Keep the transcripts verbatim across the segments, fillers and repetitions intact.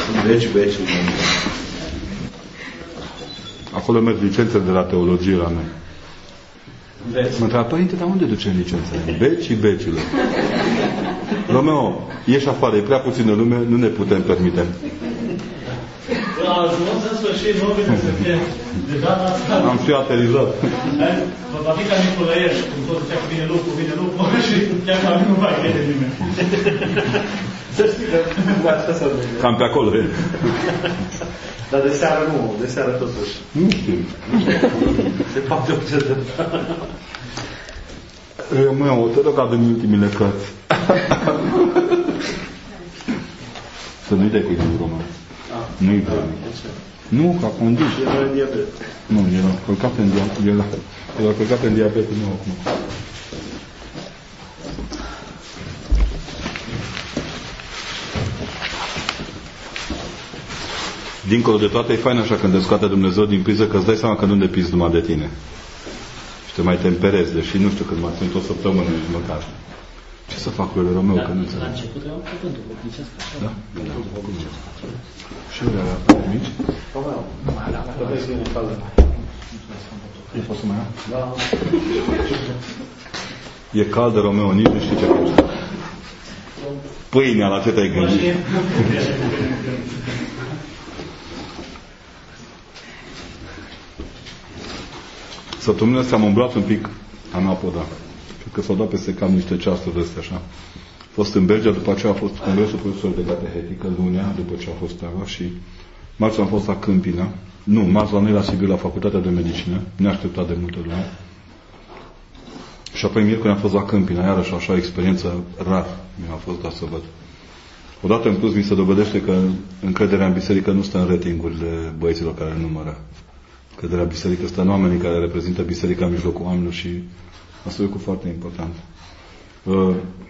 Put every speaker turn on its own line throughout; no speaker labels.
Veci, veci.
Acolo merg licențele de la teologie la noi. Mă întreabă, părinte, dar unde ducem licențele? Becii, becilor. Romeo, ieși afară, e prea puțină lume, nu ne putem permite.
A ajuns în sfârșit, nu vine să fie de data asta.
Am fi aterizat.
Va fi ca Nicolaești, cum tot zicea că vine lupul, vine lupul și chiar că nu va crede nimeni. Să știi că asta s-a văzut.
Cam pe acolo, e.
Dar de seară nu, de seară totuși.
Nu știu.
Se poate orice de
Mă, te rog, adă-mi ultimile cărți. Să nu-i dai cu idei român. Nu-i dai. Nu, că a condus.
Era în diabet.
Nu, era călcat în diabet. Era, era călcat în diabet cu nou acum. Dincolo de toate, e fain așa când te scoate Dumnezeu din priză, că îți dai seama că nu depinzi numai de tine. Și te mai temperezi, deși nu știu când mai sunt o săptămână nici măcar. Ce să fac cu ele, Romeo, că nu înțeleg?
La început erau cuvântul duhovnicesc.
Da? Și ele alea mici? E poți să mai ia?
Da.
E caldă, Romeo, nici nu știi ce faci. Pâinea, la ce te-ai gândit? Săptămâna asta am umblat un pic Anapoda. Cred că s-au dat peste cam niște ceasuri de astea, așa. A fost în Belgia, după aceea a fost congresul profesor de catehetică, lunea, după ce a fost treaba, și marți am fost la Câmpina. Nu, marți la noi la Sibiu, la Facultatea de Medicină. Ne-a așteptat de multă lume. Și apoi miercuri am fost la Câmpina, iarăși așa o experiență rar mi-a fost dat să văd. Odată în plus mi se dovedește că încrederea în biserică nu stă în ratingurile băieților care îl numără. Încrederea în biserică stă în oamenii care reprezintă biserica în mijlocul oamenilor, și asta e un lucru foarte important. Uh,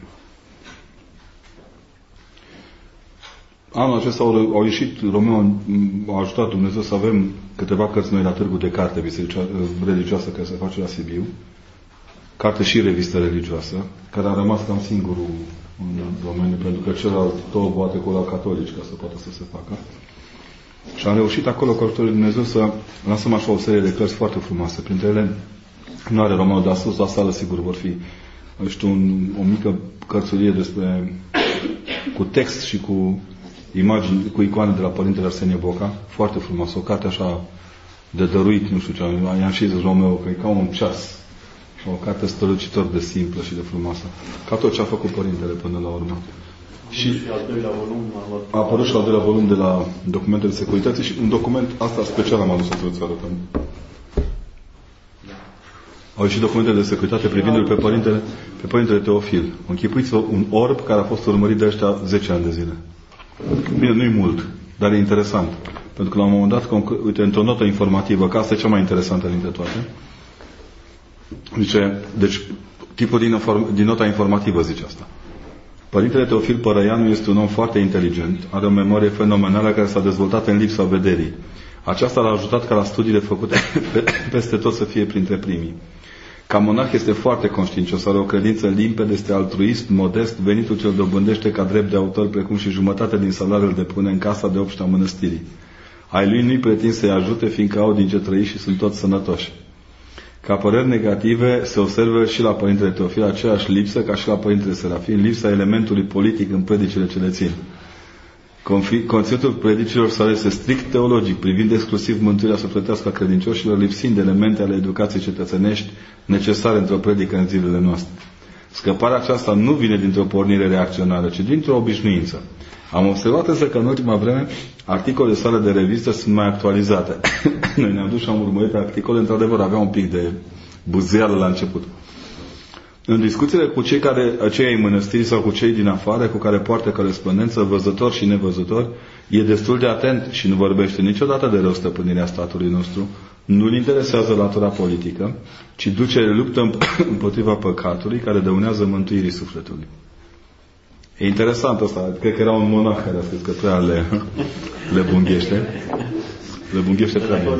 anul acesta au, au ieșit, Romeo a ajutat Dumnezeu să avem câteva cărți noi la târgul de carte religioasă care se face la Sibiu. Carte și revistă religioasă, care a rămas cam singurul în domeniu, pentru că celălalt două boate cu la catolici ca să poată să se facă. Și am reușit acolo, cu ajutorul lui Dumnezeu, să lansăm așa o serie de cărți foarte frumoase. Printre ele, nu are Romeo, dar sus la sală sigur vor fi, știu, un, o mică cărțulie despre, cu text și cu imagini, cu icoane de la Părintele Arsenie Boca, foarte frumos, o carte așa de dăruit, nu știu ce, i-am și zis Romeo că e ca un ceas. O carte strălucitor de simplă și de frumoasă. Ca tot ce a făcut Părintele până la urmă. Și a apărut și al doilea volum de la documentele de securitate, și un document, asta special am adus să vă arătăm. Au ieșit documente de securitate privindu-l pe Părintele, pe Părintele Teofil. Închipuiți-vă un orb care a fost urmărit de ăștia zece ani de zile. Bine, nu-i mult, dar e interesant. Pentru că la un moment dat, uite, într-o notă informativă, că asta e cea mai interesantă dintre toate, zice, deci, tipul din, din nota informativă zice asta. Părintele Teofil Părăianu este un om foarte inteligent, are o memorie fenomenală care s-a dezvoltat în lipsa vederii. Aceasta l-a ajutat ca la studiile făcute peste tot să fie printre primii. Ca monarh este foarte conștiincios, are o credință limpede, este altruist, modest, venitul ce îl dobândește ca drept de autor, precum și jumătate din salariul de pune în casa de obște a mănăstirii. Ai lui nu-i pretind să-i ajute, fiindcă au din ce trăi și sunt toți sănătoși. Ca păreri negative se observă și la Părintele Teofil aceeași lipsă ca și la Părintele Serafin, lipsa elementului politic în predicile ce le țin. Conținutul predicilor sale este strict teologic, privind exclusiv mântuirea sufletească a credincioșilor, lipsind de elemente ale educației cetățenești necesare într-o predică în zilele noastre. Scăparea aceasta nu vine dintr-o pornire reacționară, ci dintr-o obișnuință. Am observat însă că în ultima vreme articolele sale de revistă sunt mai actualizate. Noi ne-am dus și am urmărit articole, într-adevăr avea un pic de buzeală la început. În discuțiile cu cei care, cei ai mănăstirii sau cu cei din afară, cu care poartă corespondență, văzător și nevăzător, e destul de atent și nu vorbește niciodată de rău stăpânirea statului nostru, nu-l interesează latura politică, ci duce luptă împotriva păcatului care dăunează mântuirii sufletului. E interesant asta. Cred că era un monah care a scris că prea le, le bunghește. Le bunghește prea bine.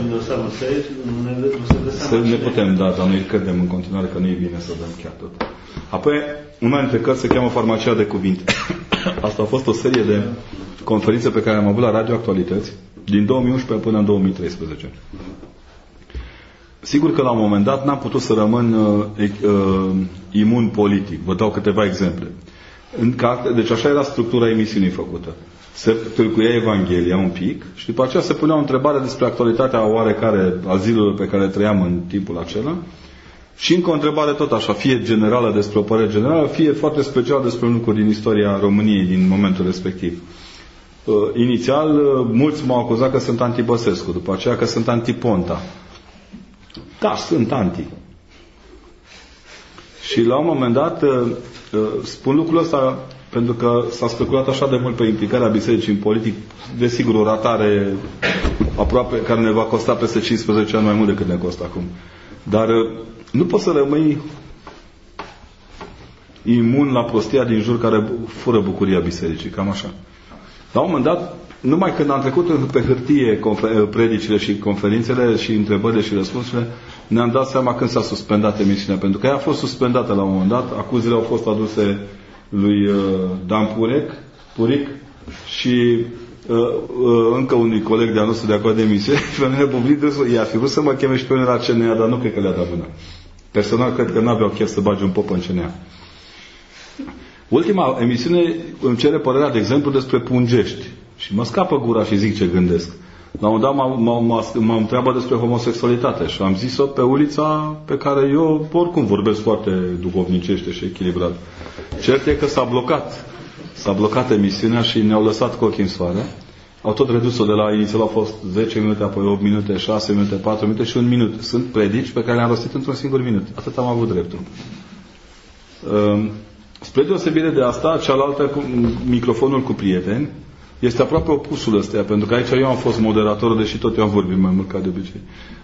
Să ne putem da, dar noi credem în continuare că nu e bine să dăm chiar tot. Apoi, una dintre cărți se cheamă Farmacia de cuvinte. Asta a fost o serie de conferințe pe care am avut la Radio Actualități, din două mii unsprezece până în două mii treisprezece. Sigur că la un moment dat n-am putut să rămân uh, uh, imun politic. Vă dau câteva exemple. În carte, deci așa era structura emisiunii făcută. Se tâlcuia Evanghelia un pic și după aceea se punea o întrebare despre actualitatea oarecare a zilelor pe care trăiam în timpul acela și încă o întrebare tot așa, fie generală despre o părere generală, fie foarte special despre un lucru din istoria României din momentul respectiv. Uh, inițial, uh, mulți m-au acuzat că sunt anti-Băsescu, după aceea că sunt anti-Ponta. Da, sunt anti. Și la un moment dat uh, uh, spun lucrul ăsta pentru că s-a speculat așa de mult pe implicarea bisericii în politic, desigur o ratare aproape care ne va costa peste cincisprezece ani mai mult decât ne costă acum. Dar uh, nu poți să rămâi imun la prostia din jur care fură bucuria bisericii, cam așa. La un moment dat, numai când am trecut pe hârtie predicile și conferințele și întrebările și răspunsurile, ne-am dat seama când s-a suspendat emisiunea. Pentru că ea a fost suspendată la un moment dat, acuzele au fost aduse lui Dan Purec, Puric și uh, uh, încă unui coleg de-a nostru de acolo de emisiune și pe mine Bublit i-a fi vrut să mă cheme și pe mine la C N A, dar nu cred că le-a dat mâna. Personal cred că n-aveau chef să bage un pop în C N A. Ultima emisiune îmi cere părerea, de exemplu, despre Pungești. Și mă scapă gura și zic ce gândesc. La un dat mă întreabă despre homosexualitate și am zis-o pe ulița pe care eu oricum vorbesc foarte duhovnicește și echilibrat. Cert e că s-a blocat. S-a blocat emisiunea și ne-au lăsat cu ochii în soare. Au tot redus-o de la inițial au fost zece minute, apoi opt minute, șase minute, patru minute și un minut. Sunt predici pe care le-am rostit într-un singur minut. Atât am avut dreptul. Spre deosebire de asta, cealaltă, cu microfonul cu prieteni, este aproape opusul ăsteia, pentru că aici eu am fost moderator, deși tot eu am vorbit mai mult ca de obicei.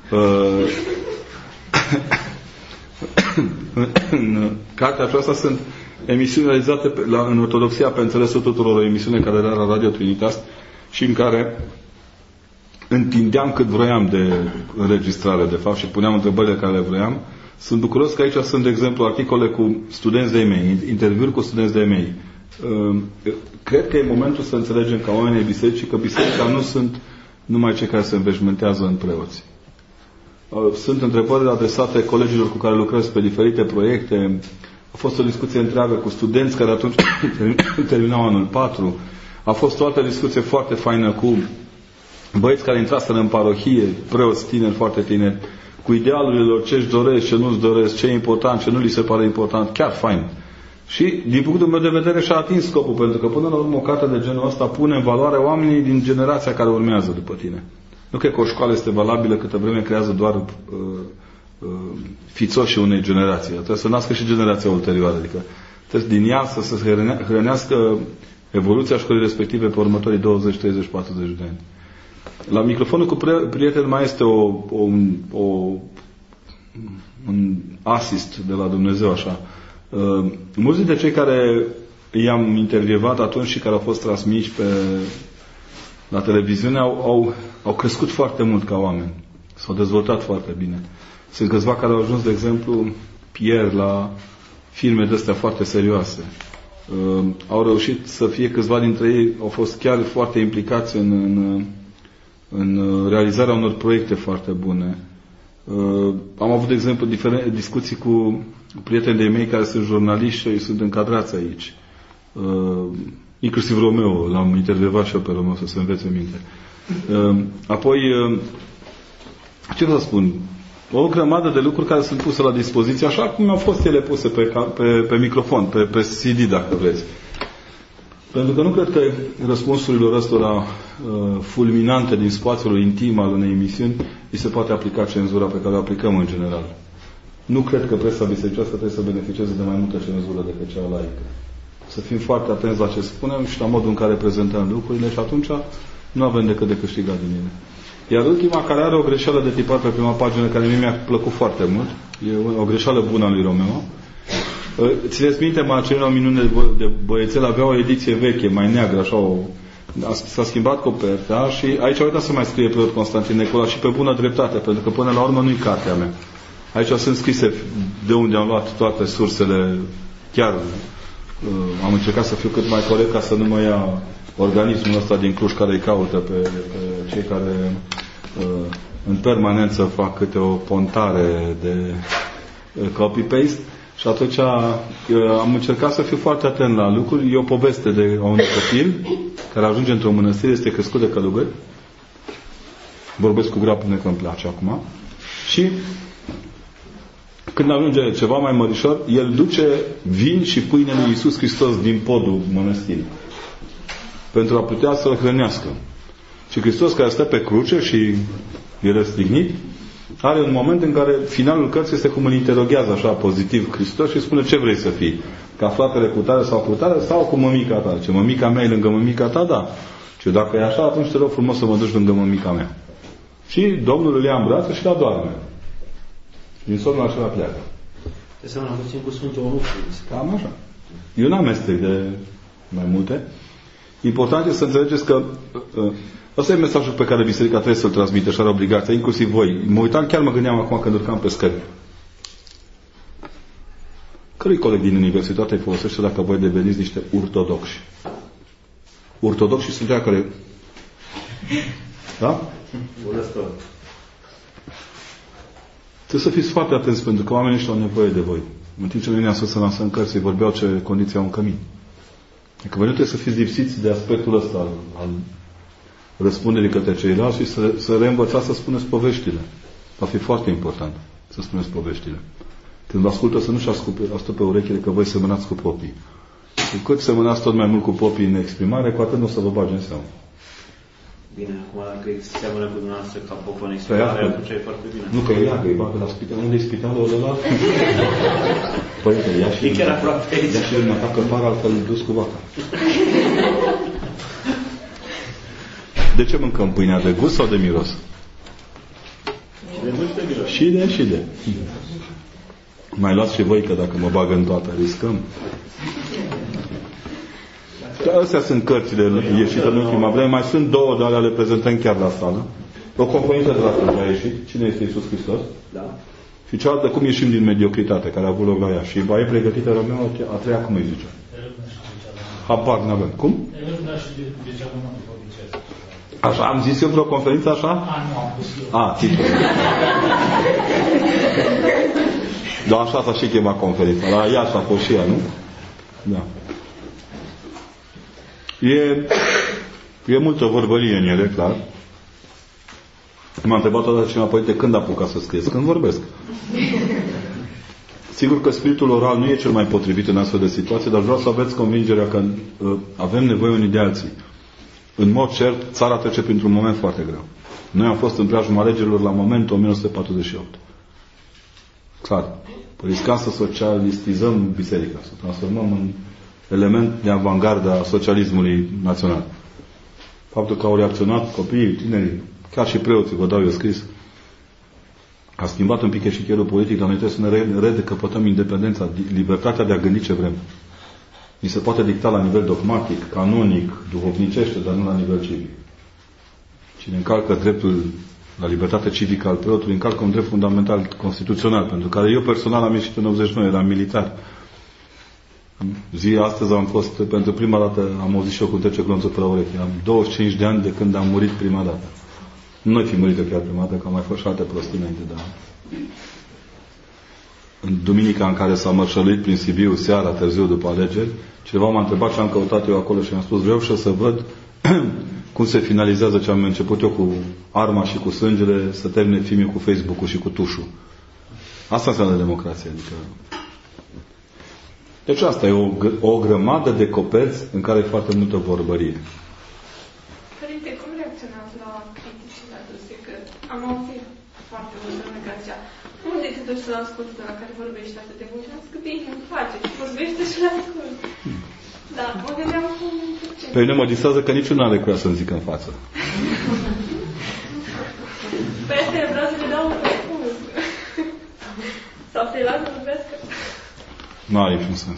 În cartea aceasta sunt emisiuni realizate pe, la, în Ortodoxia pe înțelesul tuturor, o emisiune care era la Radio Trinitas și în care întindeam cât vroiam de înregistrare, de fapt, și puneam întrebările care le vroiam. Sunt bucuros că aici sunt, de exemplu, articole cu studenți de-ai mei, interviuri cu studenți de-ai mei. Cred că e momentul să înțelegem ca oamenii bisericii că biserica nu sunt numai cei care se înveșmântează în preoți. Sunt întrebări adresate colegilor cu care lucrez pe diferite proiecte. A fost o discuție întreagă cu studenți care atunci terminau anul patru. A fost o altă discuție foarte faină cu băieți care intraseră în parohie, preoți tineri, foarte tineri, cu idealurile lor, ce-și doresc, ce nu-și doresc, ce e important, ce nu li se pare important, chiar fain. Și, din punctul meu de vedere, și-a atins scopul, pentru că, până la urmă, o carte de genul ăsta pune în valoare oamenii din generația care urmează după tine. Nu cred că o școală este valabilă câtă vreme creează doar uh, uh, fițoșii unei generații. Trebuie să nască și generația ulterioară. Adică trebuie din ea să se hrănească evoluția școlii respective pe următorii douăzeci, treizeci, patruzeci de ani. La microfonul cu prieten mai este o, o, o, un asist de la Dumnezeu, așa. Uh, mulți dintre cei care i-am intervievat atunci și care au fost transmiși pe, la televiziune au, au, au crescut foarte mult ca oameni. S-au dezvoltat foarte bine. Sunt câțiva care au ajuns, de exemplu, Pierre, la firme de-astea foarte serioase. Uh, au reușit să fie câțiva dintre ei, au fost chiar foarte implicați în, în, în realizarea unor proiecte foarte bune. Uh, am avut, de exemplu, diferite discuții cu prieteni de mei care sunt jurnaliști și sunt încadrați aici. Uh, inclusiv Romeo, l-am intervievat și eu pe Romeo să se învețe minte. Uh, apoi, uh, ce vreau să spun? O grămadă de lucruri care sunt puse la dispoziție, așa cum au fost ele puse pe, pe, pe microfon, pe, pe C D, dacă vreți. Pentru că nu cred că răspunsurilor ăstora uh, fulminante din spațiul intim al unei emisiuni îi se poate aplica cenzura pe care o aplicăm în general. Nu cred că presa bisericească trebuie să beneficieze de mai multă cenzură decât cea laică. Să fim foarte atenți la ce spunem și la modul în care prezentăm lucrurile și atunci nu avem decât de câștigat din ele. Iar ultima, care are o greșeală de tipar pe prima pagină, care mie mi-a plăcut foarte mult, e o greșeală bună a lui Romeo. Țineți minte, Marcelino Minune de Băiețel avea o ediție veche, mai neagră, așa, o, s-a schimbat coperta și aici a uitat să mai scrie preot Constantin Necola și pe bună dreptate, pentru că până la urmă nu-i cartea mea. Aici sunt scrise de unde am luat toate sursele, chiar uh, am încercat să fiu cât mai corect ca să nu mă ia organismul ăsta din Cluj care îi caută pe, pe cei care uh, în permanență fac câte o pontare de uh, copy-paste. Și atunci uh, am încercat să fiu foarte atent la lucruri. E o poveste de un copil care ajunge într-o mănăstire, este crescut de călugări. Vorbesc cu grea până că îmi place acum. Și când ajunge ceva mai mărișor, el duce vin și pâine lui Iisus Hristos din podul mănăstirii pentru a putea să-l hrănească. Și Hristos, care stă pe cruce și e răstignit, are un moment în care finalul cărții este cum îl interoghează așa pozitiv Hristos și spune: ce vrei să fii? Ca fratele cu tare sau cu tare sau cu mămica ta? Ce, mămica mea e lângă mămica ta? Da. Ce, dacă e așa, atunci te rog frumos să mă duci lângă mămica mea. Și Domnul îl ia în brațe și la doarme. Din somnul acela pleacă.
Te seamănă puțin cu Sfântul Onufriu.
Cam așa. E un amestec de mai multe. Important este să înțelegeți că ăsta e mesajul pe care biserica trebuie să-l transmită și are obligația, inclusiv voi. Mă uitam, chiar mă gândeam acum când urcam pe scări. Cărui coleg din universitate îi folosește dacă voi deveniți niște ortodoxi? Ortodoxi sunt aia care... Da?
Bunăstor.
Trebuie să fiți foarte atenți, pentru că oamenii ăștia au nevoie de voi. În timp ce noi ne-am să lansăm cărți, îi vorbeau ce condiții au în cămin. Adică voi nu trebuie să fiți lipsiți de aspectul ăsta al, al răspunderii către ceilalți și să, să reînvățați să spuneți poveștile. Va fi foarte important să spuneți poveștile. Când vă ascultă, să nu-și ascultă pe urechile că voi semănați cu popii. Cu cât semănați tot mai mult cu popii în exprimare, cu atât nu o să vă bage în seamă.
Bine, acum dacă seamănă cu dumneavoastră ca popă în exprimare, atunci e foarte bine.
Nu, că e ea, că e bagă la spital. Unde e spitalul ăla? Părinte, ia și...
E chiar aproape aici.
Ia și îl atacă para, altfel îl dus cu vaca. De ce mâncăm pâinea? De gust sau de miros?
De gust, de miros.
Și de, și de. Mai luați și voi, că dacă mă bagă în toată, riscăm. Astea sunt cărțile ieșite în ultima vreme. Mai sunt două, dar le prezentăm chiar la sală. O conferință de la Cluj a ieșit. Cine este Iisus Hristos?
Da.
Și cealaltă, cum ieșim din mediocritate, care a avut loc la ea. Și va e pregătită Romeo, a treia, cum îi zice? Habar n-avem. Cum? Așa, am zis eu vreo conferință așa?
A, nu am pus eu.
A, titlul. Da, așa s-a și chemat conferința. La ea s-a fost și ea, nu? Da. E, e multă vorbălie în ele, clar. M-a întrebat odată cineva: părinte, când apuca să scrieți? Când vorbesc. Sigur că spiritul oral nu e cel mai potrivit în astfel de situații, dar vreau să aveți convingerea că uh, avem nevoie unii de alții. În mod cert, țara trece printr-un moment foarte greu. Noi am fost în preajma alegerilor la momentul o mie nouă sute patruzeci și opt. Clar. Riscam să socialistizăm biserica, să transformăm în element de avangardă a socialismului național. Faptul că au reacționat copiii, tinerii, chiar și preoții, vă dau eu scris, a schimbat un pic eșichierul politic, dar noi trebuie să ne redecăpătăm independența, libertatea de a gândi ce vrem. Ni se poate dicta la nivel dogmatic, canonic, duhovnicește, dar nu la nivel civic. Cine încalcă dreptul la libertate civică al preotului, încalcă un drept fundamental constituțional, pentru care eu personal am ieșit în optzeci și nouă, eram militar. Zi, astăzi am fost, pentru prima dată, am auzit și eu cum trece glonțul pe la ureche. Am douăzeci și cinci de ani de când am murit prima dată. Nu noi fi murit chiar prima dată, că am mai fost și alte prostii înainte, dar... În duminica în care s-a mărșăluit prin Sibiu, seara, târziu, după alegeri, cineva m-a întrebat ce am căutat eu acolo și mi-am spus: vreau și să văd cum se finalizează ce am început eu cu arma și cu sângele, să termine filmul cu Facebook-ul și cu tușul. Asta înseamnă democrație. Adică... Deci asta e o, o grămadă de coperți în care e foarte multă vorbărie.
Părinte, cum reacționați la criticile aduse? Că am auzit foarte mult în negația. Unde te duci să-l asculti de la care vorbești atât de mult? Și am zis că bine, îmi place. Și vorbește și l-ascult. Da, mă gândeam cum...
Pe mine mă distrează că niciunul n-are cuia să-mi zică în față.
Pe asta vreau să le dau un răspuns. Sau să-i las să vorbească.
Nu are niciun sens.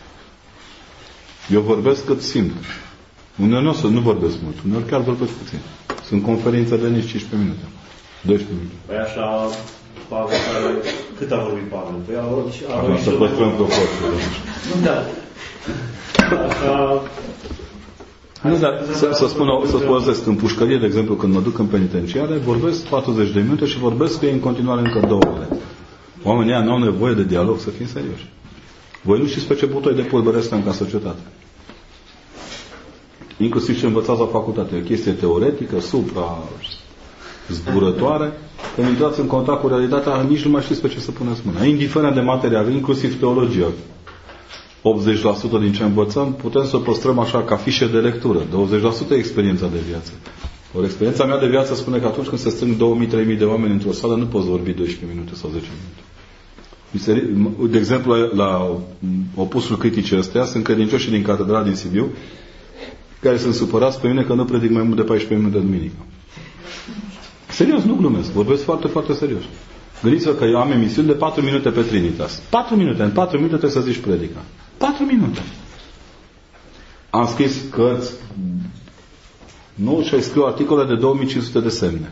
Eu vorbesc cât simt. Uneori nu o să nu vorbesc mult. Uneori chiar vorbesc puțin. Sunt conferințe de nici cincisprezece minute. doisprezece minute.
Păi așa, Pavel, cât a vorbit Pavel? Păi a vorbit și...
Acum să păstrăm proporție.
Da. Așa...
Nu, dar să, să spun, să spun, în pușcărie, de exemplu, când mă duc în penitenciare, vorbesc patruzeci de minute și vorbesc cu ei în continuare încă două ore. Oamenii ăia nu au nevoie de dialog, să fim serioși. Voi nu știți pe ce butoi de pulbere stăm ca societate. Inclusiv ce învățați la facultate. O chestie teoretică, supra zburătoare. Când intrați în contact cu realitatea, nici nu mai știți pe ce să puneți mâna. Indiferent de material, inclusiv teologia. optzeci la sută din ce învățăm, putem să o păstrăm așa ca fișe de lectură. douăzeci la sută e experiența de viață. O experiența mea de viață spune că atunci când se strâng două mii trei mii de oameni într-o sală, nu poți vorbi doisprezece minute sau zece minute. De exemplu, la opusul criticii astea, sunt credincioși din catedrala din Sibiu, care sunt supărați pe mine că nu predic mai mult de paisprezece minute duminică. Serios, nu glumesc. Vorbesc foarte, foarte serios. Gândiți-vă că eu am emisiuni de patru minute pe Trinitas. patru minute. În patru minute trebuie să zici predica. patru minute. Am scris cărți, nu, și scriu articole de două mii cinci sute de semne.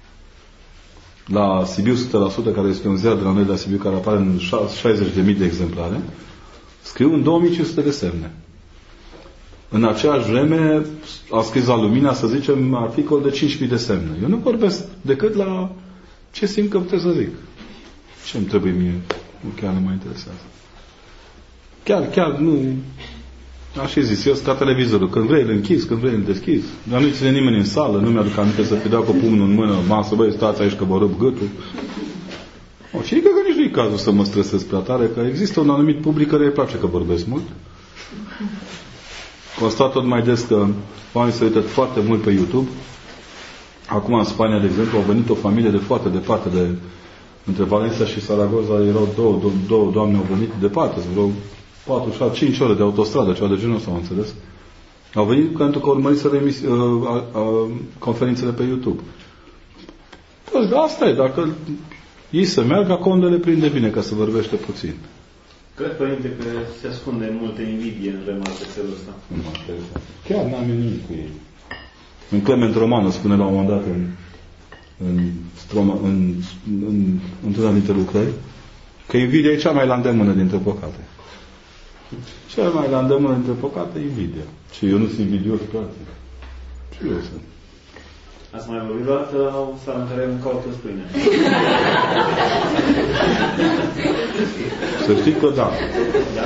La Sibiu o sută la sută, care este un ziar de la noi de la Sibiu, care apare în șaizeci de mii de exemplare, scriu în două mii cinci sute de semne. În aceeași vreme a scris la Lumina, să zicem, articol de cinci mii de semne. Eu nu vorbesc decât la ce simt că trebuie să zic. Ce îmi trebuie mie? Nu, chiar nu mă interesează. Chiar, chiar nu... Așa zis, eu sunt ca televizorul. Când vrei îl închizi, când vrei îl deschizi. Dar nu ține nimeni în sală, nu mi-aduc aminte să pedea cu pumnul în mână, masă, băi, stați aici că vă rup gâtul. O, și cred că nici nu e cazul să mă stresez prea tare, că există un anumit public care îi place că vorbesc mult. Constat tot mai des că oamenii se uită foarte mult pe YouTube. Acum în Spania, de exemplu, au venit o familie de foarte departe de... Între Valencia și Saragoza erau două, două, două doamne au venit departe, vreo patru, șase, cinci ore de autostradă, ceva de genul ăsta, am înțeles. Au venit pentru că urmăriseră emisi... uh, uh, uh, conferințele pe YouTube. Păi, asta e, dacă ei să meargă, acolo unde le prinde bine, ca să vorbește puțin.
Cred, Părinte, că se ascunde multă invidie în remarcă felul ăsta.
Chiar n-am nimic cu ei. În Clement Romană spune la un moment dat în, în, stroma, în, în, într-una dintre lucrări că invidia e cea mai la îndemână dintre păcate. Cea mai la îndemână dintre păcate e invidia. Și eu nu sunt invidios pe alții. Și eu sunt.
Ați mai vorbit la o sală în care mâncau toți pâine.
Să știi că da.
Da.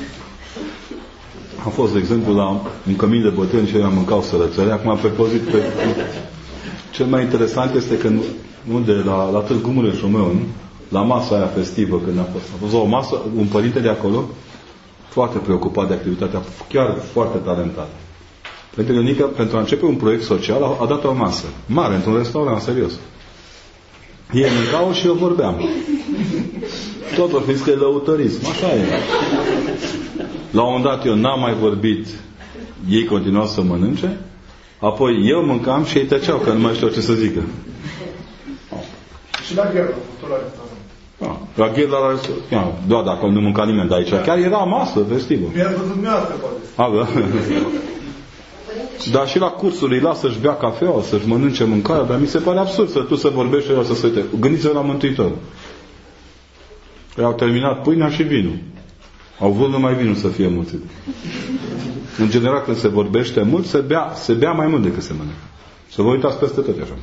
Am fost, de exemplu, la un cămin de bătrâni și eu mâncau sărățele. Acum pe pozit pe... Cel mai interesant este că unde, la, la Târgu Mureș, Romeu, la masa aia festivă, când a fost. A fost o masă, un părinte de acolo, foarte preocupat de activitatea, chiar foarte talentat. Părintele Ionică, pentru a începe un proiect social, a, a dat o masă mare, într-un restaurant, serios. Ei mâncau și eu vorbeam. Totul fiind că e lăutărism. Așa e. La un moment dat eu n-am mai vorbit, ei continuau să mănânce, apoi eu mâncam și ei tăceau, că nu mai știu ce să zică.
Și la Gherla, tot la restaurant.
Da, la Gherla la restaurant. Da, dacă nu mânca nimeni de aici. Chiar era masă festivă.
Mi-a văzut dumneavoastră, poate.
A, da. Dar și la cursuri îi lasă să-și bea cafeaua, să-și mănânce mâncarea, dar mi se pare absurd să tu să vorbești și eu să se uite. Gândiți-vă la Mântuitor. Ei au terminat pâinea și vinul. Au vrut numai vinul să fie mulțit. În general, când se vorbește mult, se bea, se bea mai mult decât se mănâncă. Să vă uitați peste tot așa.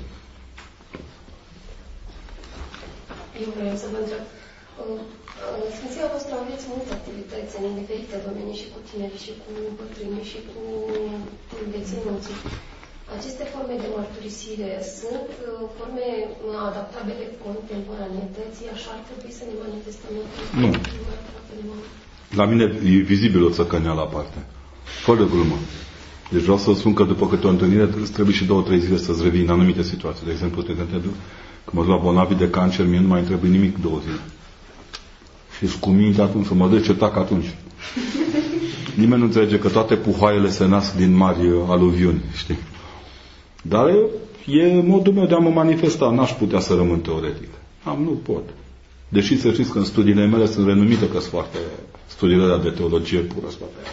Eu vreau să vă întreb. Sfinția voastră aveți multe activități în diferite domenii și cu tineri, și cu bătrâni, și cu deținuții. Aceste forme de mărturisire sunt forme adaptabile contemporaneității, așa ar trebui să ne manifestăm.
Nu. La mine e vizibil o țăcăneală aparte. Fără glumă. Deci vreau să spun că după câte o întâlnire trebuie și două, trei zile să-ți revii în anumite situații. De exemplu, te când te duc, când mă duc la bolnavi de cancer, mie nu mai îmi trebuie nimic două zile. Și cu minte atunci, mă dă ce tac atunci. Nimeni nu înțelege că toate puhoaiele se nasc din mari aluviuni, știi? Dar e modul meu de a mă manifesta. N-aș putea să rămân teoretic. Am, nu pot. Deși să știți că în studiile mele sunt renumite că sunt foarte studiile de teologie pură.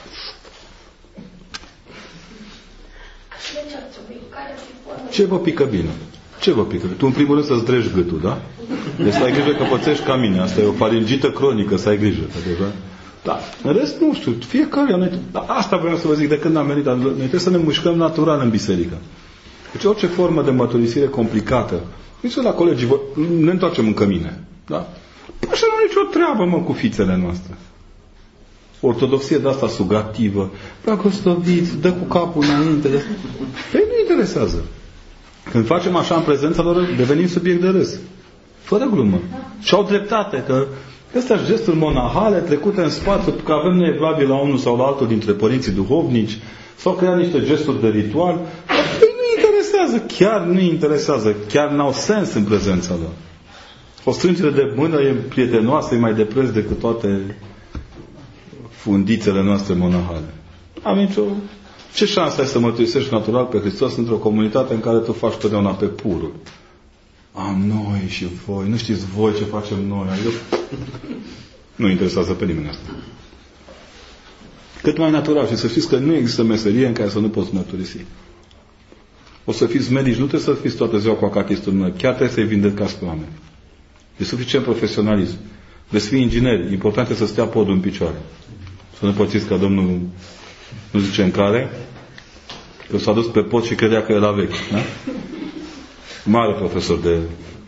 Ce vă pică bine? Ce vă pică? Tu în primul rând să-ți dregi gâtul, da? Deci să ai grijă că pățești ca mine. Asta e o faringită cronică, să ai grijă. Deja. Da, în rest, nu știu, fiecare, noi, da, asta vreau să vă zic de când am venit, noi trebuie să ne mușcăm natural în biserică. Deci orice formă de mărturisire complicată, nici la colegii, ne întoarcem în cămine, da? Așa nu nicio treabă, mă, cu fițele noastre. Ortodoxie de asta sugativă, preacostoviți, dă cu capul înainte. De... Păi nu interesează. Când facem așa în prezența lor, devenim subiect de râs. Fără glumă. Și au dreptate, că astea sunt gesturi monahale trecute în spațiu, că avem neevlavie la unul sau la altul dintre părinții duhovnici, sau creat niște gesturi de ritual. Păi nu interesează, chiar nu interesează, chiar n-au sens în prezența lor. O strângere de mână e prietenoasă, e mai de preț decât toate fundițele noastre monahale. Am nicio... Ce șansă ai să mărturisești natural pe Hristos într-o comunitate în care tu faci totdeauna pe purul? Am noi și voi. Nu știți voi ce facem noi. Adică... Nu interesează pe nimeni asta. Cât mai natural. Și să știți că nu există meserie în care să nu poți mărturisi. O să fiți medici, nu trebuie să fiți toată ziua cu acatistul în mână. Chiar trebuie să-i vindecați pe oameni. E suficient profesionalism. Veți fi ingineri. Important e să stea podul în picioare. Să nu pățiți ca domnul, nu zice în care, că s-a dus pe pod și credea că e la vechi. Da? Mare profesor de...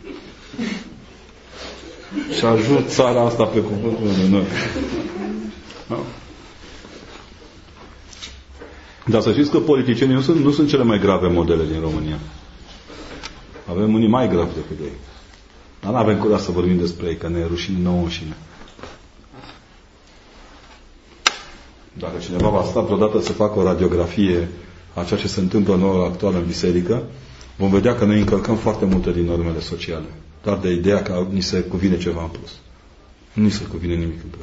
Și ajut țara asta pe cuvântul de noi. Da? Dar să știți că politicienii nu sunt, nu sunt cele mai grave modele din România. Avem unii mai gravi decât ei. Dar nu avem curaj să vorbim despre ei, că ne e rușine nouă înșine. Dacă cineva va sta vreodată să facă o radiografie a ceea ce se întâmplă în ora actuală în biserică, vom vedea că noi încălcăm foarte multe din normele sociale. Doar de ideea că ni se cuvine ceva în plus. Nu ni se cuvine nimic în plus.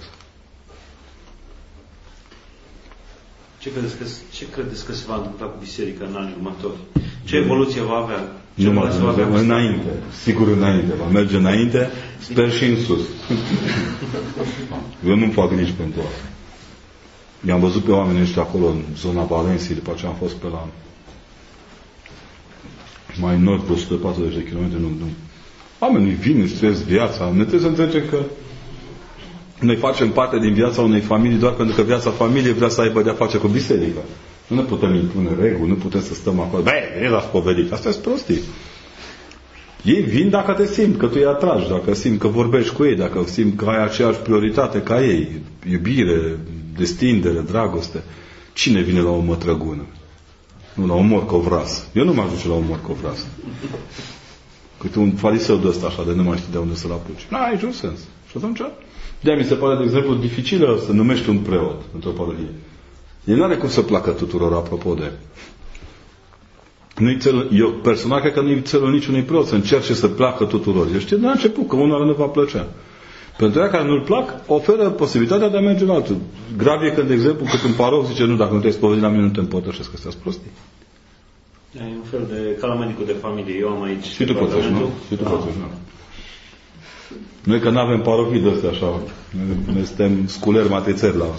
Ce credeți că, ce credeți că se va întâmpla cu biserica în anii următori? Ce evoluție va avea? Ce
nu mă, va avea înainte. Sigur înainte. Va merge înainte, sper și în sus. Eu nu fac nici pentru asta. I-am văzut pe oamenii ăștia acolo în zona Valenției, după ce am fost pe la mai nord, vreo o sută patruzeci de kilometri, nu, nu. Oamenii vin, își trăiesc viața. Ne trebuie să înțelegem că noi facem parte din viața unei familii doar pentru că viața familiei vrea să aibă de-a face cu biserica. Nu ne putem impune reguli, nu putem să stăm acolo. Băi, veni la spovedit. Asta e prostii. Ei vin dacă te simți, că tu îi atragi, dacă simți că vorbești cu ei, dacă simți că ai aceeași prioritate ca ei, iubire, destindere, dragoste. Cine vine la o mătrăgună? Nu, la o morcovras. Eu nu mă ajunge la o morcovras. Câte un fariseu de ăsta așa, de nu mai știu de unde să-l apuci. N-ai niciun sens. Și atunci, de-aia mi se pare, de exemplu, dificilă să numești un preot într-o parohie. El nu are cum să placă tuturor, apropo de... Nu-i țelul, eu personal cred că nu-i țelul niciunui preot să încerce să placă tuturor. Eu știu de la început că unul nu va plăcea. Pentru aia care nu-l plac, oferă posibilitatea de a merge la altul. Grav e când, de exemplu, cât un paroh zice, nu, dacă nu te-ai spovedit la mine, nu te împărtășesc, că astea-s prostii.
E un fel de ca la medicul de familie. Eu am aici...
Și tu poți, nu? Și tu poți, nu? Noi că nu avem parohii de astea așa. Noi suntem sculeri matrițeri la...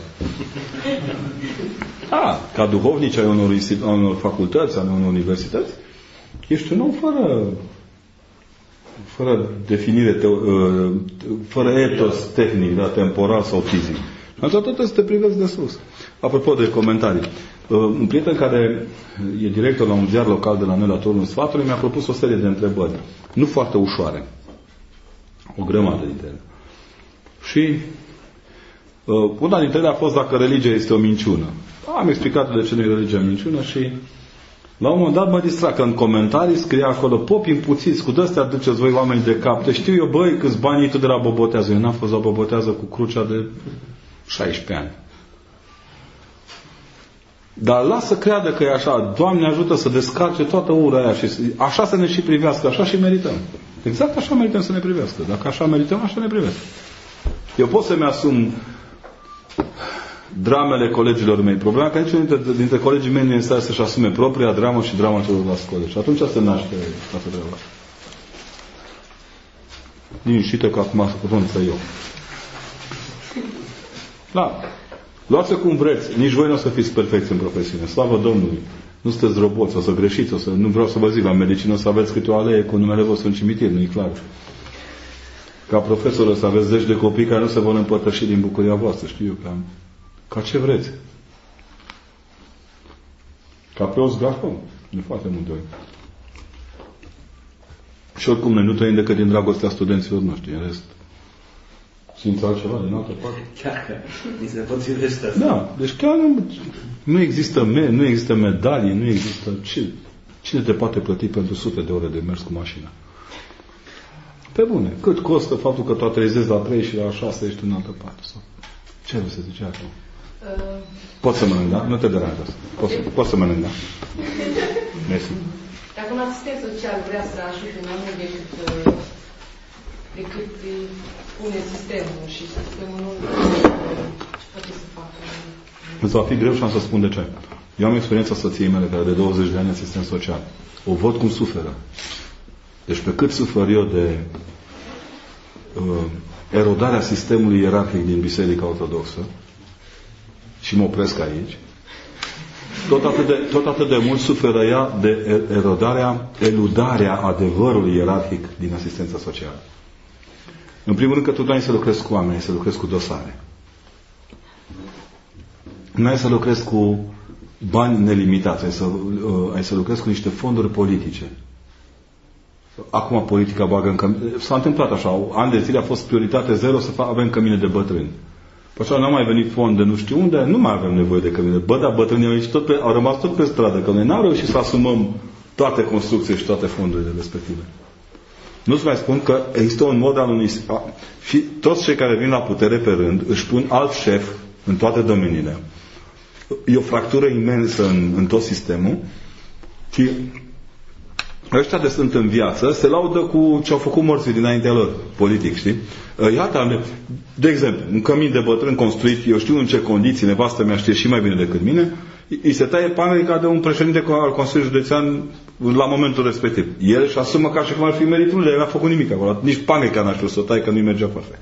A, ca duhovnici ai unor, unor facultăți, ai unor universități, ești un om fără... fără definire, te, fără etos tehnic, da, temporal sau fizic. Și atunci tot să te privești de sus. Apropo de comentarii, un prieten care e director la un ziar local de la noi la Turnul Sfatului mi-a propus o serie de întrebări. Nu foarte ușoare. O grămadă dintre ele. Și uh, una dintre ele a fost dacă religia este o minciună. Am explicat de ce nu e religia minciună și la un moment dat mă distra că în comentarii scria acolo popi împuțiți, cu de-astea duceți voi oameni de cap. Te știu eu, băi, câți banii tu de la Bobotează. Eu n-am fost la Bobotează cu crucea de șaisprezece ani. Dar lasă creadă că e așa. Doamne ajută să descarce toată ura aia și așa să ne și privească, așa și merităm. Exact așa merităm să ne privească. Dacă așa merităm, așa ne privesc. Eu pot să-mi asum dramele colegilor mei. Problema că niciunul dintre, dintre colegii mei nu e în stare să-și asume propria dramă și drama celorlalți colegi. Și atunci se naște toată treaba. Liniștită că acum runță eu. Da. Luați-o cum vreți. Nici voi nu o să fiți perfecți în profesiune. Slavă Domnului. Nu sunteți roboți, o să greșiți, o să... nu vreau să vă zic, la medicină o să aveți câte o alee cu numele vostru în cimitir, nu-i clar. ca profesor o să aveți zeci de copii care nu se vor împărtăși din bucuria voastră, știu eu, ca, ca ce vreți. Ca pe o zgafă, de foarte multe ori. Și oricum noi nu trăim decât din dragostea studenților noștri, în rest. Simți altceva din altă parte?
Chiar că ni se potrivește asta.
Da, deci chiar nu, nu există me, nu există medalii, nu există... Ce, cine te poate plăti pentru sute de ore de mers cu mașina? Pe bune. Cât costă faptul că tu aterizezi la trei și la șase ești în altă parte? Sau ce vrei să zice acum? Uh... Poți să mănânc, da? Nu te deranjează. Poți, poți să mănânc, da? Mersi.
Dacă un asistent social vrea să ajute mai mult decât, decât pune sistemul și sistemul nu ce poate să facă?
Îți va fi greu și am să spun de ce. Eu am experiența soției mele, care de douăzeci de ani în asistent social. O văd cum suferă. Deci pe cât sufer eu de uh, erodarea sistemului ierarhic din Biserica Ortodoxă, și mă opresc aici, tot atât de, tot atât de mult suferă ea de erodarea, eludarea adevărului ierarhic din asistența socială. În primul rând că tu nu ai să lucrezi cu oameni, ai să lucrezi cu dosare. Nu ai să lucrezi cu bani nelimitați, ai să, uh, ai să lucrezi cu niște fonduri politice. Acum politica bagă în cămine. S-a întâmplat așa, ani de zile a fost prioritate zero să avem cămine de bătrâni. Păi așa, n-a mai venit fond de nu știu unde, nu mai avem nevoie de cămine. Bă, dar bătrânii au, tot pe, au rămas tot pe stradă, că noi n-am reușit să asumăm toate construcțiile și toate fondurile respective. Nu-ți mai spun că există un mod al unui... Și toți cei care vin la putere pe rând își pun alt șef în toate domeniile. E o fractură imensă în, în tot sistemul și ăștia de sunt în viață se laudă cu ce au făcut morții dinaintea lor, politic, știi? Iată, de exemplu, un cămin de bătrân construit, eu știu în ce condiții, nevastă mea știe și mai bine decât mine, îi se taie panelica de un președinte al Consiliului Județean la momentul respectiv. El își asumă ca și cum ar fi meritul, el n-a făcut nimic acolo. Nici panelica n-a știut să o taie, că nu-i mergea perfect.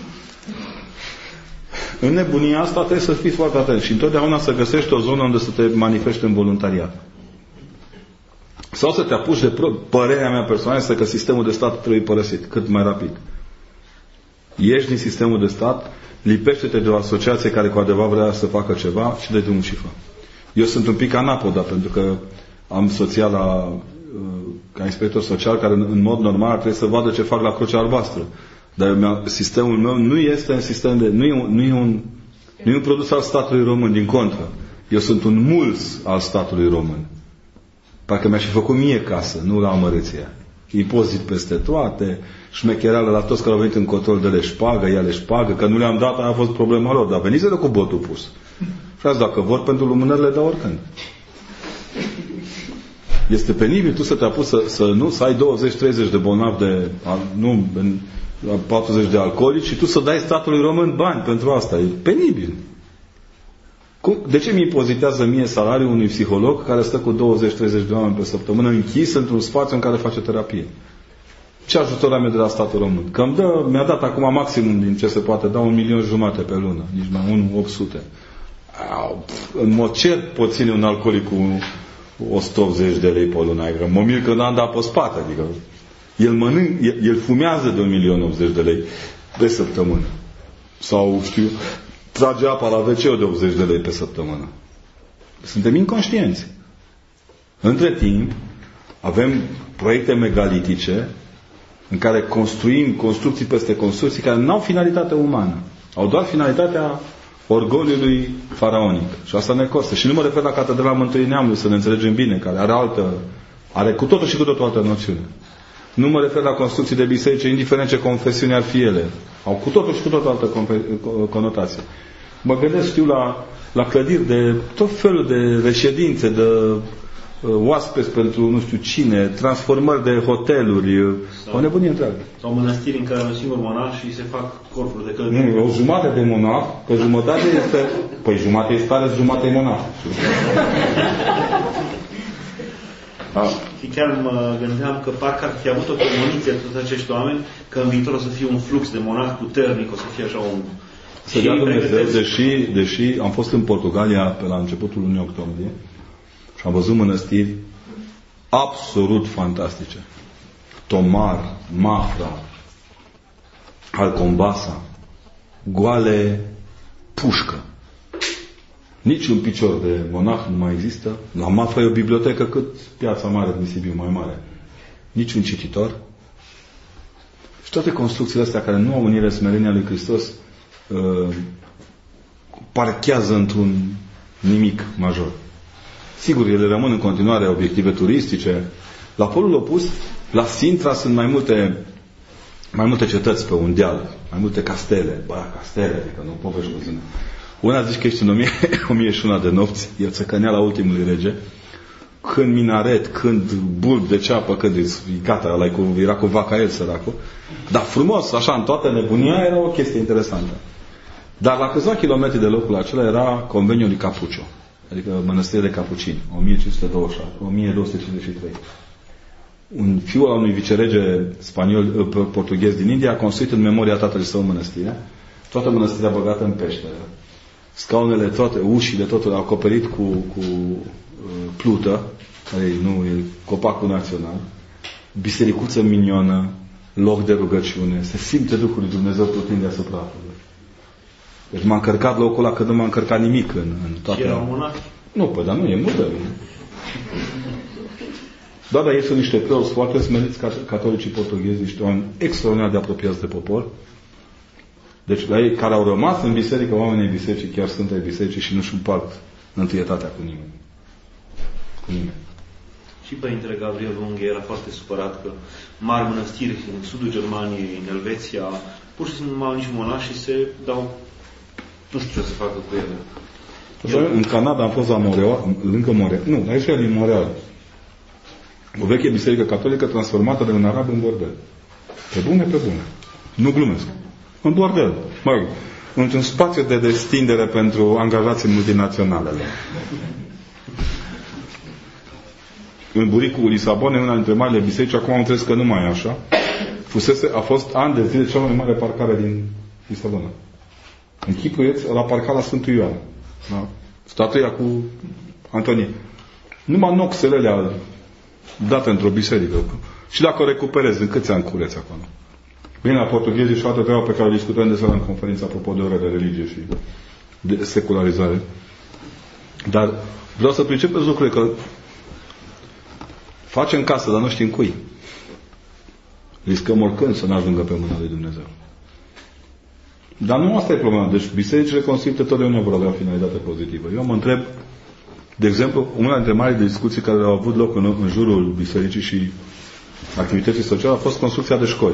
În nebunia asta trebuie să fii foarte atent și întotdeauna să găsești o zonă unde să te manifesti în voluntariat. Sau să te apuci de pro... părerea mea personală este că sistemul de stat trebuie părăsit cât mai rapid. Ieși din sistemul de stat, lipește-te de o asociație care cu adevărat vrea să facă ceva și dă drumul și fă. Eu sunt un pic anapoda pentru că am soția la, ca inspector social care în mod normal trebuie să vadă ce fac la Crucea Albastră. Dar sistemul meu nu este un sistem de... Nu e un, nu e un, nu e un produs al statului român, din contră. Eu sunt un muls al statului român. Parcă mi-aș fi făcut mie casă, nu la amărâția. Impozit peste toate, șmechereală la toți care au venit în control de le șpagă, ea le șpagă, că nu le-am dat, aia a fost problema lor, dar veniți cu botul pus. Frați, dacă vor pentru lumânările, dau oricând. Este penibil tu să te apuci să, să, nu, să ai douăzeci treizeci de bolnavi de, nu, patruzeci de alcoolici și tu să dai statului român bani pentru asta. E penibil. Cum, de ce mi impozitează mie salariul unui psiholog care stă cu douăzeci treizeci de oameni pe săptămână închis într-un spațiu în care face terapie? Ce ajutor am eu de la statul român? Că îmi dă, mi-a dat acum maximum din ce se poate da un milion jumate pe lună. Nici mai un opt sute. În mod cert pot ține un alcoolic cu o sută optzeci de lei pe lună. Mă mir că n-am dat pe spate. Adică el, mănânc, el, el fumează de un milion optzeci de lei pe săptămână. Sau, știu, trage apa la ve ce de optzeci de lei pe săptămână. Suntem inconștienți. Între timp, avem proiecte megalitice în care construim construcții peste construcții care nu au finalitate umană. Au doar finalitatea orgoliului faraonic. Și asta ne costă. Și nu mă refer la Catedrala Mântuirii Neamului, să ne înțelegem bine, care are altă, are cu totul și cu totul altă noțiune. Nu mă refer la construcții de biserici, indiferent ce confesiune ar fi ele. Au cu totul și cu totul altă conotație. Mă gândesc, știu, la, la clădiri de tot felul de reședințe, de uh, oaspeți pentru nu știu cine, transformări de hoteluri, sau, o nebunie întreagă.
Sau mănăstiri în care un singur monah și se fac corpuri de călători.
Nu, o jumătate de monah, că jumătate este... Păi jumătate este stare, jumătate e monah.
Ah. Și chiar mă gândeam că parcă ar fi avut o premoniție toți acești oameni că în viitor o să fie un flux de monah puternic, o să fie așa un...
Să dea Dumnezeu, deși, deși am fost în Portugalia pe la începutul lunii octombrie și am văzut mănăstiri absolut fantastice. Tomar, Mafra, Halcombasa, goale pușcă. Nici un picior de monah nu mai există. La Mafra e o bibliotecă cât Piața Mare din Sibiu, mai mare. Nici un cititor. Și toate construcțiile astea care nu au unirea smerenia lui Hristos uh, parchează într-un nimic major. Sigur, ele rămân în continuare obiective turistice. La polul opus, la Sintra sunt mai multe mai multe cetăți pe un deal, mai multe castele. Bă, castele, adică nu povești cu zână. Una zici că ești în o mie și una de nopți, e țăcăneala ultimului rege, când minaret, când bulb de ceapă, când e gata, ăla cu, era cu vaca el, săracul. Dar frumos, așa, în toată nebunia, era o chestie interesantă. Dar la câțiva kilometri de locul acela era conveniul lui Capuccio, adică mănăstirea de Capucini, o mie cinci sute douăzeci și șapte, o mie două sute cincizeci și trei. Un fiu al unui vicerege spaniol, portughez din India a construit în memoria tatălui său mănăstirea, toată mănăstirea băgată în peșteră. Scaunele, toate, ușile, totul acoperit cu, cu uh, plută, care nu e copacul național, bisericuță minionă, loc de rugăciune, se simte Duhul lui Dumnezeu plutind deasupra apelor. Deci m-a încărcat locul ăla când nu m-a încărcat nimic în, în toată...
Și era monah?
Nu, păi, dar nu e modern. Da, dar ei sunt niște preoți foarte smeriți catolicii portughezi, niște oameni extraordinar de apropiați de popor. Deci la ei care au rămas în biserică, oamenii bisericii chiar sunt ai bisericii și nu-și împart întâietatea cu nimeni. Cu nimeni.
Și Părintele Gabriel Unghe era foarte supărat că mari mănăstiri în sudul Germaniei, în Elveția, pur și simplu nu mai au nici monași și se dau... Nu știu ce să facă cu ele.
El... În Canada am fost la Montreal, lângă Montreal. Nu, aici e din Montreal. O veche biserică catolică transformată de un arab în bordel. Pe bune, pe bune. Nu glumesc. În bordel. Mă rog, într-un spațiu de destindere pentru angajații multinaționalele. În buricul Lisabona, una dintre marile biserici, acum am înțeles că nu mai e așa, fusese, a fost ani de zile cea mai mare parcare din Lisabona. Închipuieți, la parcat la Sfântul Ioan. Da? Statuia cu Antonie. Numai noxele alea date într-o biserică. Și dacă o recuperezi, în câți ani cureți acolo? Bine, la portughezii și altă treabă pe care o discutăm de în conferința apropo de ore de religie și de secularizare. Dar vreau să pricepeți lucrurile că facem casă, dar nu știm cui. Riscăm oricând să nu ajungă pe mâna lui Dumnezeu. Dar nu asta e problema. Deci bisericile constituie totdeauna vor avea o finalitate pozitivă. Eu mă întreb, de exemplu, una dintre marile discuții care au avut loc în, în jurul bisericii și activității sociale a fost construcția de școli.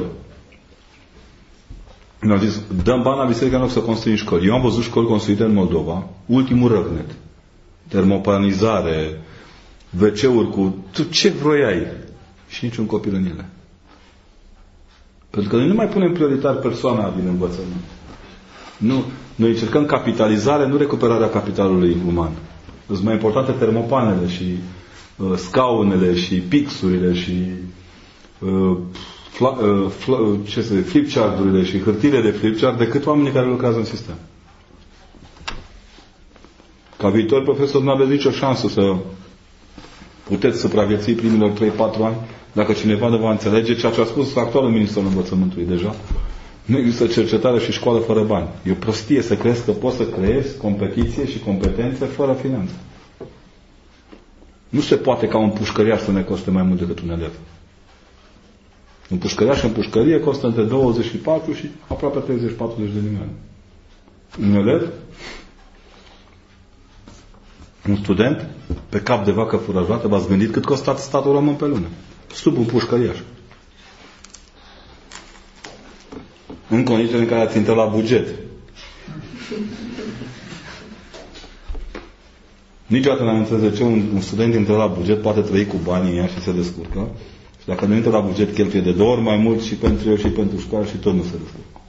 Ne-au zis, dăm bani la biserică în loc să construim școli. Eu am văzut școli construite în Moldova, ultimul răgnet. Termopanizare, ve ce-uri cu... Tu ce vroiai? Și niciun copil în ele. Pentru că noi nu mai punem prioritar persoana din învățământ. Nu. Noi încercăm capitalizare, nu recuperarea capitalului uman. Sunt mai importante termopanele și uh, scaunele și pixurile și uh, fla, uh, fla, ce să zic, flipchart-urile și hârtiile de flipchart decât oamenii care lucrează în sistem. Ca viitor profesor nu aveți nicio șansă să puteți supraviețui primilor trei patru ani dacă cineva nu va înțelege ceea ce a spus actualul ministru al învățământului deja. Nu există cercetare și școală fără bani. E o prostie să crezi că poți să creezi competiție și competențe fără finanțe. Nu se poate ca un pușcăriaș să ne coste mai mult decât un elev. Un pușcăriaș în pușcărie costă între douăzeci și patru și aproape treizeci patruzeci de milioane. Un elev, un student, pe cap de vacă furajată, v-ați gândit cât costă statul român pe lună? Sub un pușcăriaș. În condițiile în care ați intrat la buget. Niciodată n-am înțeles de ce un, un student intră la buget poate trăi cu banii ăia și se descurcă. Și dacă nu intră la buget, cheltuie de două ori mai mult și pentru eu și pentru școală și tot nu se descurcă.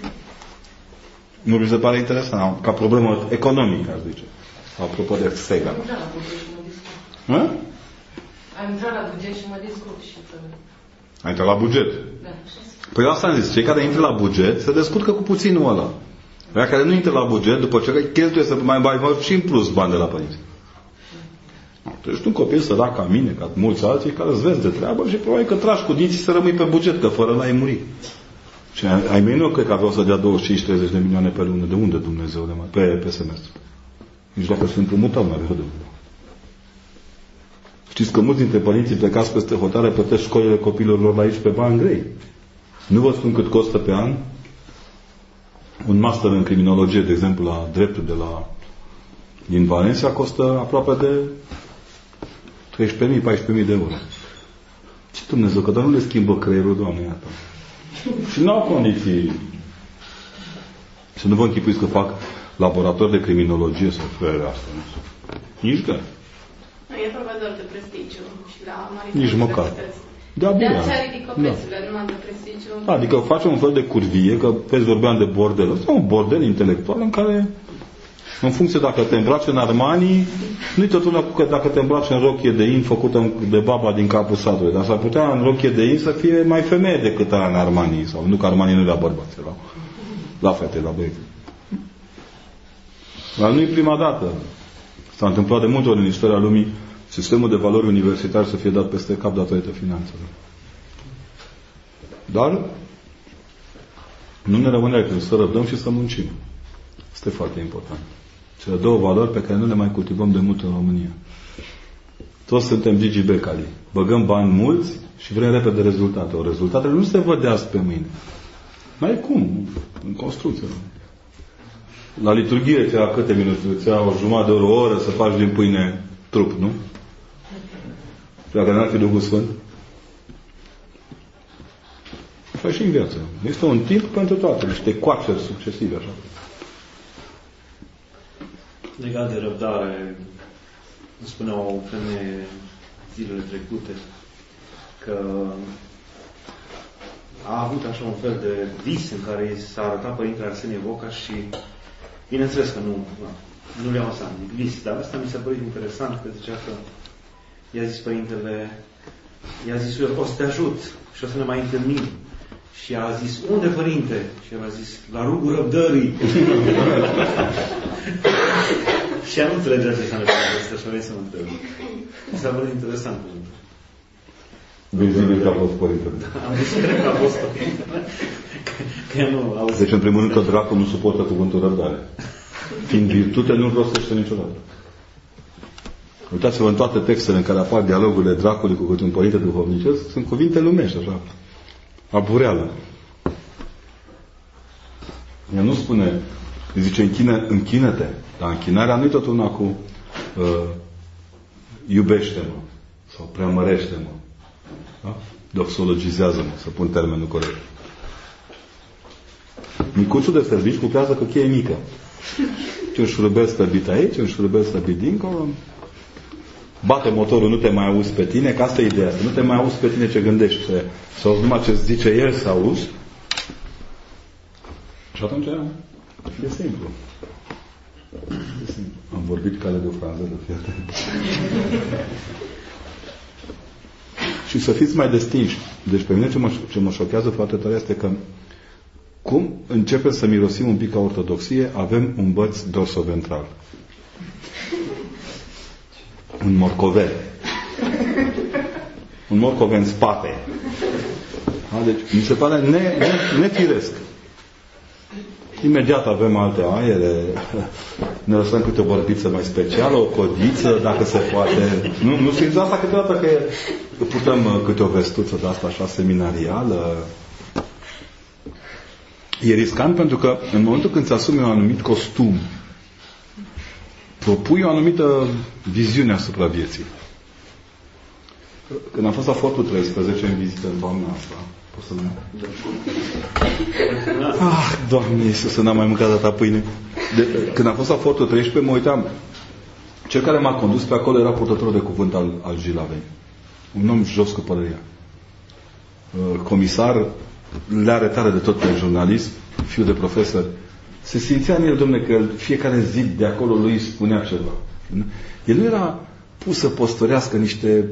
Nu vi se pare interesant? Ca problemă economică, aș zice. Apropo de Sega.
Am intrat la buget și mă descurc. Am intrat la buget și mă descurc și să...
Ai intrat la buget?
Da.
Păi asta am zis. Cei care intră la buget se descurcă cu puținul ăla. Aia care nu intră la buget, după ce cheltuie să mai mai și în plus bani de la părinți. Tu ești un copil sărac ca mine, ca mulți alții, care îți vezi de treabă și probabil că tragi cu dinții să rămâi pe buget, că fără ăla ai muri. Și ai mei nu cred că aveau să dea douăzeci și cinci treizeci de milioane pe lună. De unde, Dumnezeule, pe, pe semestru? Nici dacă se împrumutau, n-are de unde. Știți că mulți dintre părinții plecați peste hotare plătesc școlile copiilor lor aici pe bani grei. Nu vă spun cât costă pe an un master în criminologie, de exemplu, la dreptul de la din Valencia, costă aproape de treisprezece mii, paisprezece mii de euro. Ce Dumnezeu, că dar nu le schimbă creierul, Doamne, iată. Și nu au condiții. Să nu vă închipuiți că fac laborator de criminologie să ofere asta. Nu? Nici că.
Nu, e vorba doar de prestigiu și la mari.
Nici măcar.
De aceea ridică prețurile, da. Numai de prestigiu.
Adică facem un fel de curvie, că vezi vorbeam de bordel. Ăsta e un bordel intelectual în care, în funcție dacă te îmbraci în Armani, nu-i tot una că dacă te îmbraci în rochie de in făcută de baba din capul satului, dar s-ar putea în rochie de in să fie mai femeie decât aia în Armani. Sau nu că Armani nu la bărbați, la, la fete, la băieți. Dar nu e prima dată. S-a întâmplat de multe ori în istoria lumii sistemul de valori universitar să fie dat peste cap datorită finanțelor. Dar nu ne rămâne decât să răbdăm și să muncim. Este foarte important. Cele două valori pe care nu le mai cultivăm de mult în România. Toți suntem Gigi Becali. Băgăm bani mulți și vrem repede rezultate. O rezultatele nu se văd de azi pe mâine. Mai cum? În construcție. La liturghie ți-a câte minute? Ți-a o jumătate de oră, o oră să faci din pâine trup, nu? Dacă n-ar fi Duhul Sfânt. Așa și în viață. Este un timp pentru toate. Niște coaceri succesive, așa.
Legat de răbdare, îmi spunea o femeie zilele trecute că a avut așa un fel de vis în care s-a arătat Părintele Arsenie Voca și bineînțeles că nu, nu le-am lăsat nimic vis, dar asta mi s-a părut interesant, că zicea că i-a zis Părintele, i-a zis, eu o să te ajut și o să ne mai întâlnim. Și a zis, unde, Părinte? Și el a zis, la rugul răbdării. Și ea nu înțelegea ce s-a întâmplat asta și a venit să mă întâlnim. Mi s-a părut interesant.
Vizibil că a fost Părintele.
Da, am zis, cred că a fost Părintele. Că ea nu auzi.
Deci, în primul rând, că dracul nu suportă cuvântul răbdare. Fiind virtute, nu-l rostește niciodată. Uitați-vă în toate textele în care apar dialogurile dracului cu un părinte duhovnicesc, sunt cuvinte lumești, așa. Abureală. El nu spune, îi zice, închină, închină-te. Dar închinarea nu e tot una cu uh, iubește-mă sau preamărește-mă. Da? Doxologizează-mă, să pun termenul corect. Micuțul de servici cuplează că cheie mică. Ce un șurubel stăbit aici, un șurubel stăbit dincolo. Bate motorul, nu te mai auzi pe tine, că asta e ideea asta. Nu te mai auzi pe tine ce gândești. Să, să auzi numai ce zice el să auzi. Și atunci e simplu. E simplu. Am vorbit cale de o franză de fiată. Și să fiți mai destinși. Deci pe mine ce mă, ce mă șochează foarte tare este că cum începem să mirosim un pic ca ortodoxie, avem un băț dorsoventral. Un morcovel. Un morcove în spate. A, deci, mi se pare ne, ne, nefiresc. Imediat avem alte aere, ne lăsăm câte o bărbiță mai specială, o codiță, dacă se poate. Nu, nu simți asta câteodată că putem câte o vestuță de asta așa seminarială. E riscant pentru că în momentul când îți asumi un anumit costum, propui o anumită viziune asupra vieții. Când am fost la Fortul treisprezece în vizită în toamna asta, poți să-mi iau? Ah, Doamne Iisuse, n-am mai mâncat data pâine. De, când am fost la Fortul treisprezece, mă uitam. Cel care m-a condus pe acolo era purtătorul de cuvânt al, al Jilavei. Un om jos cu pălăria. Comisar, le are tare de tot pe jurnalist, fiu de profesor. Se simțea în el, dom'le, că fiecare zi de acolo lui spunea ceva. El nu era pus să postorească niște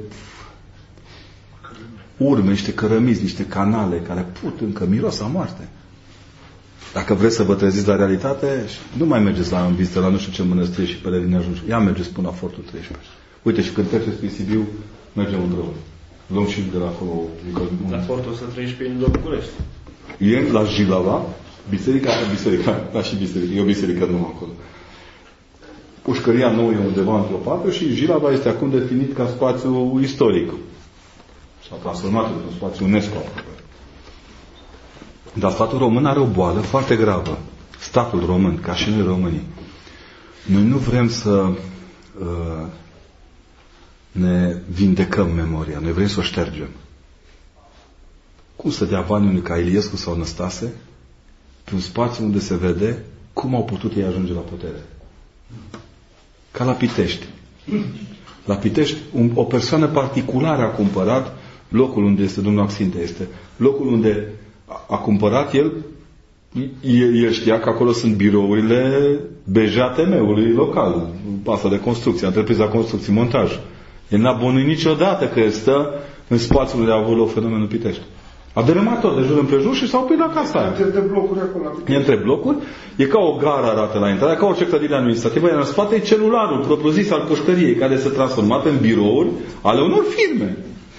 urme, niște cărămizi, niște canale care put încă miros a moarte. Dacă vreți să vă treziți la realitate, nu mai mergeți la în vizită, la nu știu ce mănăstire și pelerinii ajungi. Ia mergeți până la Fortul treisprezece. Uite, și când treceți pe Sibiu, mergem împreună. Luăm și de la acolo.
La Fortul ăsta treisprezece în București.
E la Jilava, biserica, biserica, da și biserica, e o biserică nouă acolo. Pușcăria nouă e undeva într-o parte și Jilava este acum definit ca spațiu istoric. S-a transformat într-un spațiu UNESCO. Dar statul român are o boală foarte gravă. Statul român, ca și noi românii. Noi nu vrem să uh, ne vindecăm memoria. Noi vrem să o ștergem. Cum să dea banii unui ca Iliescu sau Năstase pe un spațiu unde se vede cum au putut ei ajunge la putere? Ca la Pitești. La Pitești, un, o persoană particulară a cumpărat locul unde este domnul Axinte. Este locul unde a, a cumpărat el. El, el știa că acolo sunt birourile B J A T M-ului local. Asta de construcție, întrepriza construcții, montaj. El n-a bănuit niciodată că el stă în spațiul unde a avut loc fenomenul Pitești. A dărâmat tot de jur împrejur și s-a oprit la casa aia.
E între blocuri acolo.
E între blocuri. E ca o gară arată la intrare, ca orice clădire administrativă. Iar în spate e celularul propriu-zis al pușcăriei, care s-a transformat în birouri ale unor firme.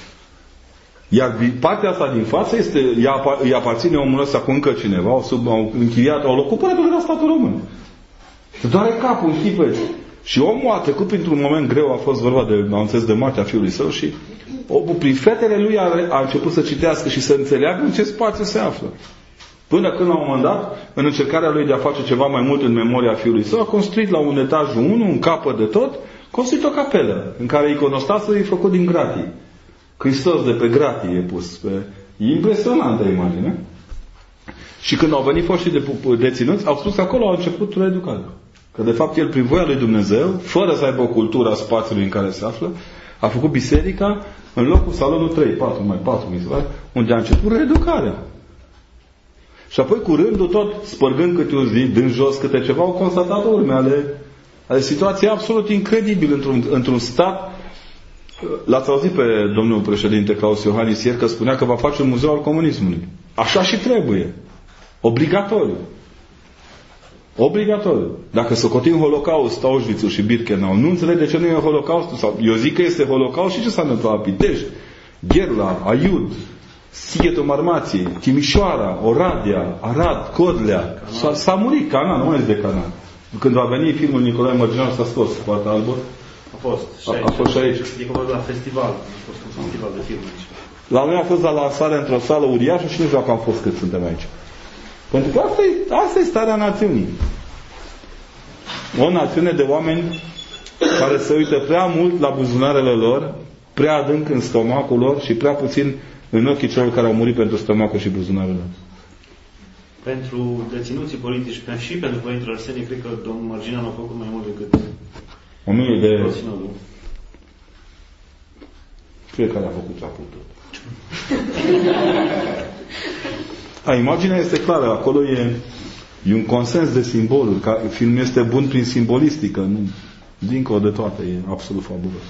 Iar partea asta din față este, ea, îi aparține omul ăsta cu încă cineva, au, sub, au închiriat, au ocupat de la statul român. Doare capul în chipă. Și omul a trecut printr-un moment greu, a fost vorba de, am înțeles, de moartea fiului său și omul, prin fetele lui a, a început să citească și să înțeleagă în ce spațiu se află. Până când, la un moment dat, în încercarea lui de a face ceva mai mult în memoria fiului său, a construit la un etajul unu, un capăt de tot, construit o capelă, în care iconostasul e făcut din gratii. Hristos de pe gratii e pus. Pe... E impresionantă imagine. Și când au venit foștii de deținuți, au spus că acolo a început reeducarea. Că de fapt el, prin voia lui Dumnezeu, fără să aibă o cultură a spațiului în care se află, a făcut biserica în locul salonul trei, patru, mai patru, mi se pare, unde a început reeducarea. Și apoi, cu rândul tot, spărgând câte un zi, dând jos câte ceva, au constatat urme ale, ale situației absolut incredibil într-un, într-un stat. L-ați auzit pe domnul președinte Claus Iohannis ieri că spunea că va face un muzeu al comunismului. Așa și trebuie. Obligatoriu. Obligatoriu. Dacă socotim Holocaust, Auschwitz și Birkenau, nu înțeleg de ce nu e Holocaustul. Sau, eu zic că este Holocaust și ce s-a întâmplat la Pitești, Gherla, Aiud, Sighetul Marmației, Timișoara, Oradea, Arad, Codlea. S-a, s-a murit Cana, nu mai este de Cana. Când va veni filmul Nicolae Mărgineanu s-a scos cu partea albă.
A fost. Și
a,
aici.
A fost și aici.
E cum la festival. A fost un festival de film aici.
La noi a fost la lansare într-o sală uriașă și nu știu dacă am fost cât suntem aici. Pentru că asta e, asta e starea națiunii. O națiune de oameni care se uită prea mult la buzunarele lor, prea adânc în stomacul lor și prea puțin în ochii celor care au murit pentru stomacul și buzunarele lor.
Pentru deținuții politici și pentru Părintele Arsenie, cred că domnul Mărgineanu a făcut mai mult decât
o mie de...
Prosinodul.
Fiecare a făcut ce a putut. A, imaginea este clară. Acolo e, e un consens de simboluri. Ca, filmul este bun prin simbolistică. Nu, dincolo de toate. E absolut fabulos.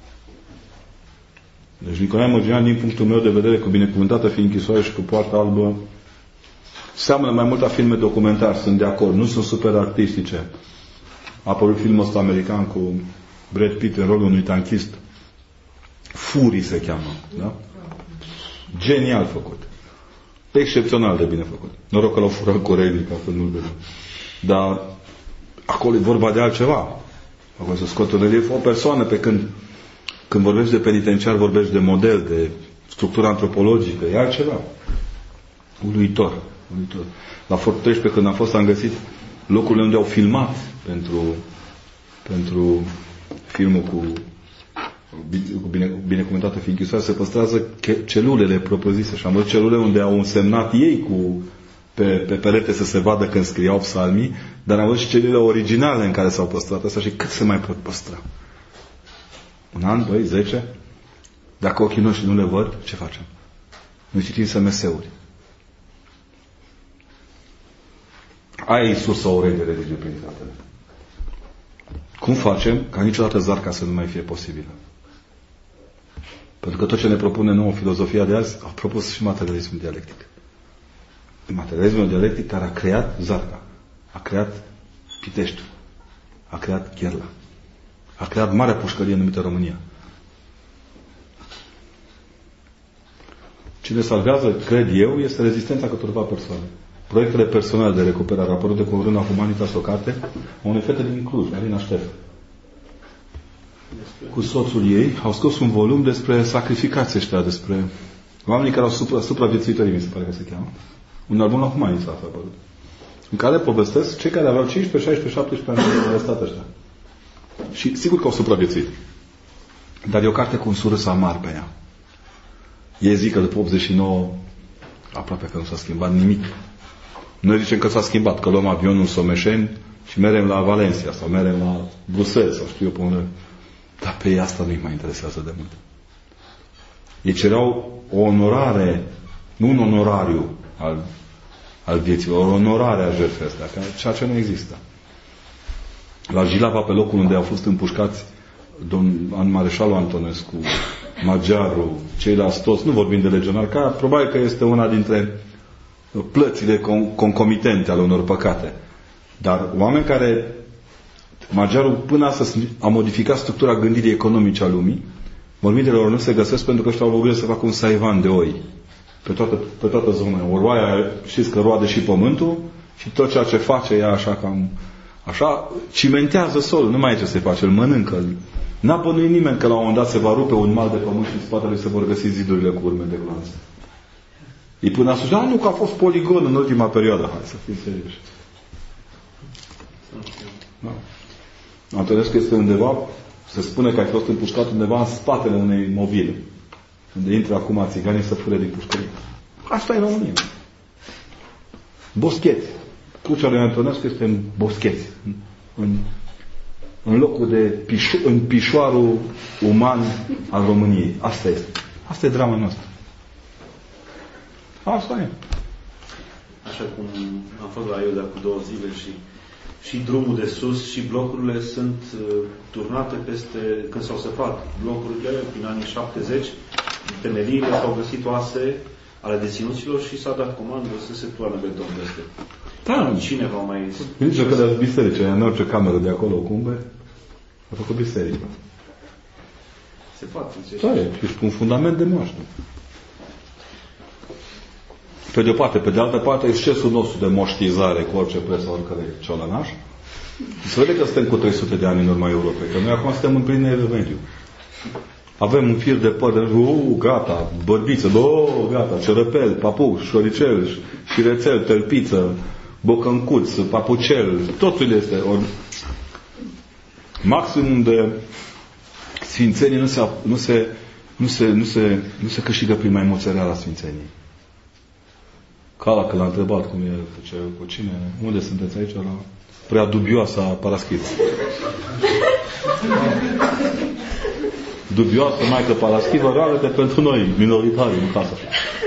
Deci Nicolae Mărgineanu, din punctul meu de vedere, cu Binecuvântată fi închisoare și cu Poarta Albă, seamănă mai mult la filme documentari. Sunt de acord. Nu sunt super artistice. A apărut filmul ăsta american cu Brad Pitt în rolul unui tanchist. Fury se cheamă. Da? Genial făcut. Excepțional de bine făcut. Noroc că l-au furat coreenii, ca să nu-l vedem. Dar acolo e vorba de altceva. Acolo să scot în relief o persoană, pe când când vorbești de penitenciar, vorbești de model, de structură antropologică. E altceva. Uluitor. Uluitor. La Fort treisprezece, când am fost, am găsit locurile unde au filmat pentru, pentru filmul cu cu bine, binecuvântată fi închisoare, se păstrează celulele propriu-zise și am văzut celule unde au însemnat ei cu pe, pe perete să se vadă când scriau psalmii, dar am văzut și celulele originale în care s-au păstrat asta și cât se mai pot păstra? Un an, doi, zece? Dacă ochii noștri nu le văd, ce facem? Noi citim S M S-uri. Aia e sursa orei de religie prin fratele. Cum facem ca niciodată Zarca să nu mai fie posibilă? Pentru că tot ce ne propune nouă filozofia de azi, a propus și materialismul dialectic. Materialismul dialectic care a creat Zarca, a creat Piteștiul, a creat Gherla, a creat marea pușcărie numită România. Ce ne salvează, cred eu, este rezistența câtorva persoane. Proiectele personale de recuperare apărute cu Râna Humanitas, o carte a unei fete din Cluj, Marina Ștef. Cu soțul ei au scos un volum despre sacrificații ăștia, despre oamenii care au supra, supraviețuitorii, mi se pare că se cheamă. Un album la Humanitas a apărut. În care povestesc cei care aveau cincisprezece, șaisprezece, șaptesprezece ani de stat ăștia. Și sigur că au supraviețuit. Dar e o carte cu un surâs amar pe ea. Ei zic că după optzeci și nouă aproape că nu s-a schimbat nimic. Noi zicem că s-a schimbat, că luăm avionul în Someșeni și merem la Valencia sau merem la Bruxelles sau știu eu pe unde. Dar pe ei asta nu-i mai interesează de mult. Ei cereau o onorare, nu un onorariu al, al vieților, o onorare a jertfei astea, ceea ce nu există. La Jilava, pe locul unde au fost împușcați domn Mareșalul Antonescu, Magiaru, ceilalți toți, nu vorbim de legionari, că probabil că este una dintre plățile concomitente ale unor păcate. Dar oameni care Magiaru până astăzi a modificat structura gândirii economice a lumii, mormintele lor nu se găsesc pentru că ăștia au vorbit să facă un saivan de oi pe toată, pe toată zona. Oroaia, știți că roade și pământul și tot ceea ce face ea așa cam așa, cimentează solul, nu mai e ce se face, îl mănâncă. N-a bănuit nimeni că la un moment dat se va rupe un mal de pământ și în spatele lui se vor găsi zidurile cu urme de gloanțe. Ei până a spus, da, nu, că a fost poligon în ultima perioadă. Hai să fim serioși. Da. Antonescu este undeva, se spune că a fost împușcat undeva în spatele unei mobile, unde intră acum țiganii să fure din pușcărie. Asta e România. Boscheți. Crucea lui Antonescu este în Boscheți. În, în locul de pișo, în pișoarul uman al României. Asta este. Asta e drama noastră. Asta e.
Așa cum am fost la Iuda cu două zile și și drumul de sus și blocurile sunt uh, turnate peste, când s-au săpat blocurile prin anii șaptezeci, temeliile s-au găsit oase ale deținuților și s-a dat comandă să se toarnă beton peste.
Da.
Cine va mai...
Nici că de biserică, în orice cameră de acolo, cumbe, a făcut biserică.
Se poate.
Da, e un fundament de moaște. Pe de o parte, pe de altă parte, excesul nostru de moștizare cu orice preț a oricărei ciolănaș. Se vede că suntem cu trei sute de ani în urma Europei, că noi acum suntem în plin mediu. Avem un fir de păr, uh, gata, bărbiță, oh, gata, cerăpel, papuc, șoricel, șirețel, tălpiță, bocăncuț, papucel, totul este. Or, maximum de sfințenie nu se, nu se, nu se, nu se, nu se câștigă prin mai moțăreala sfințeniei. Cala, că l-a întrebat cum e, ce, cu cine, unde sunteți aici, la prea dubioasa Paraschivă. Dubioasă Maică Paraschivă, rară pentru noi, minoritari, în casa.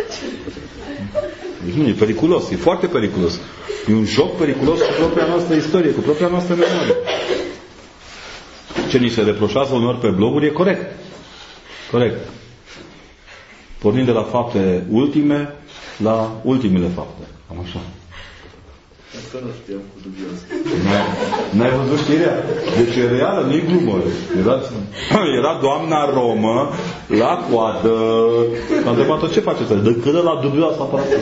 Deci nu, e periculos, e foarte periculos. E un joc periculos cu propria noastră istorie, cu propria noastră memorie. Ce ni se reproșează uneori pe bloguri e corect. Corect. Pornind de la fapte ultime la ultimele fapte. Am așa.
Asta nu știam cu dubios.
N-ai văzut știrea? Deci e reală, nu-i glumă. Era, era doamna romă la coadă. S-a întrebat-o, ce faceți? De câtă la dubioasă aparatul.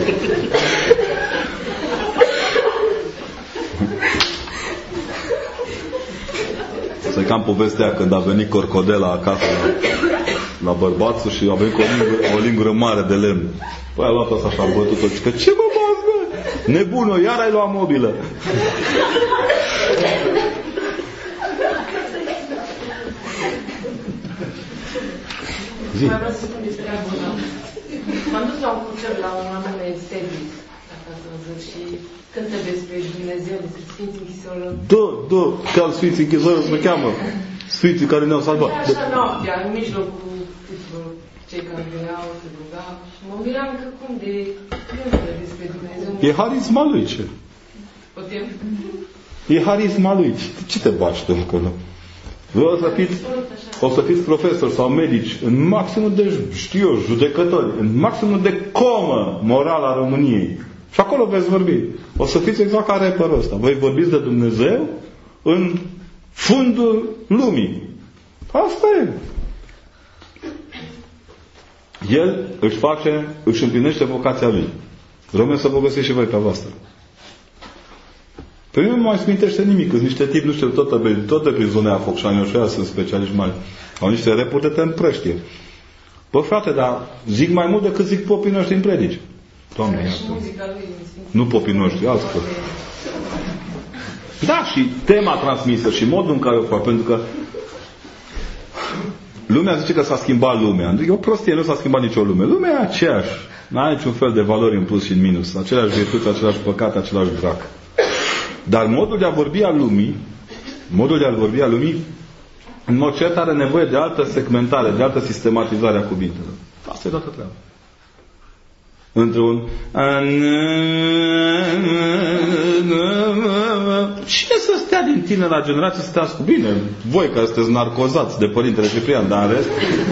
Să-i cam povestea când a venit Corcodela acasă la, la bărbatul și a venit cu o lingură, o lingură mare de lemn. Păi a luat asta așa, a bătut-o. Că ce mă bați, bă? Nebună, iar ai luat mobilă.
Zi. Mai vreau să spun despre abuna. M-am dus la un concert la un anume service, dacă ați văzut, și cântă despre Dumnezeu, despre Sfinții Închisorilor.
Da, da, ca Sfinții Închisorilor se cheamă. Sfinții care ne-au salvat.
Era așa noaptea, în mijlocul tuturor cei care veneau, se rugau, și mă miram că cum de cântă despre Dumnezeu.
E harisma lui, ce?
Putem?
E harisma lui. Ce te bași tu acolo? O să fiți, o să fiți profesori sau medici în maximul de, știu eu, judecători, în maximul de comă morală a României. Și acolo veți vorbi. O să fiți exact ca reperul ăsta. Voi vorbiți de Dumnezeu în fundul lumii. Asta e. El își face, își împlinește vocația lui. Rămâne să vă găsiți și voi pe voastră. Pe mine nu mai smintește nimic, că niște tipi, nu știu, tot de, tot de prin zona aia Focșani, și aia sunt specialiști mari. Au niște repuri de te împrăștie. Bă, frate, dar zic mai mult decât zic popii noștri în predici. Doamne, iată. Nu popii noștri, alți popi. Da, și tema transmisă și modul în care o fac, pentru că lumea zice că s-a schimbat lumea. E o prostie, nu s-a schimbat nicio lume. Lumea e aceeași. N-are niciun fel de valori în plus și în minus. Aceleași virtuți, același păcat, același drac. Dar modul de a vorbi a lumii, modul de a vorbi a lumii, în mod cert are nevoie de altă segmentare, de altă sistematizare a cuvintelor. Asta e toată treaba. Între un cine să stea din tine la generație să stea cu bine? Voi care sunteți narcozați de Părintele Ciprian, dar în rest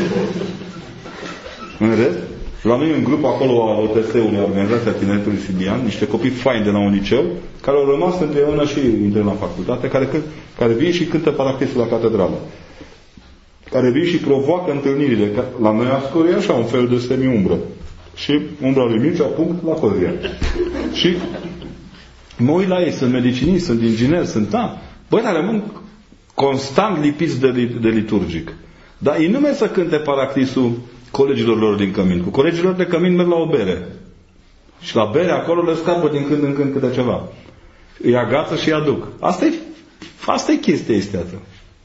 în rest la noi în grup acolo a O T S-ului, Organizația Tineretului Sibian, niște copii faini de la un liceu care au rămas între ei și intră la facultate, care, care vin și cântă paraclisul la catedrală, care vin și provoacă întâlnirile. La noi ascuri e așa un fel de semi-umbră. Și umbra lui Mircea, punct, la Cozia. Și mă uit la ei, sunt medicinii, sunt ingineri, sunt da. Băi, dar rămân constant lipiți de, de liturgic. Dar ei nu merg să cânte paraclisul colegilor lor din cămin. Cu colegilor de cămin merg la o bere. Și la bere acolo le scapă din când în când câte ceva. Îi agață și îi aduc. Asta e, asta e chestia isteață.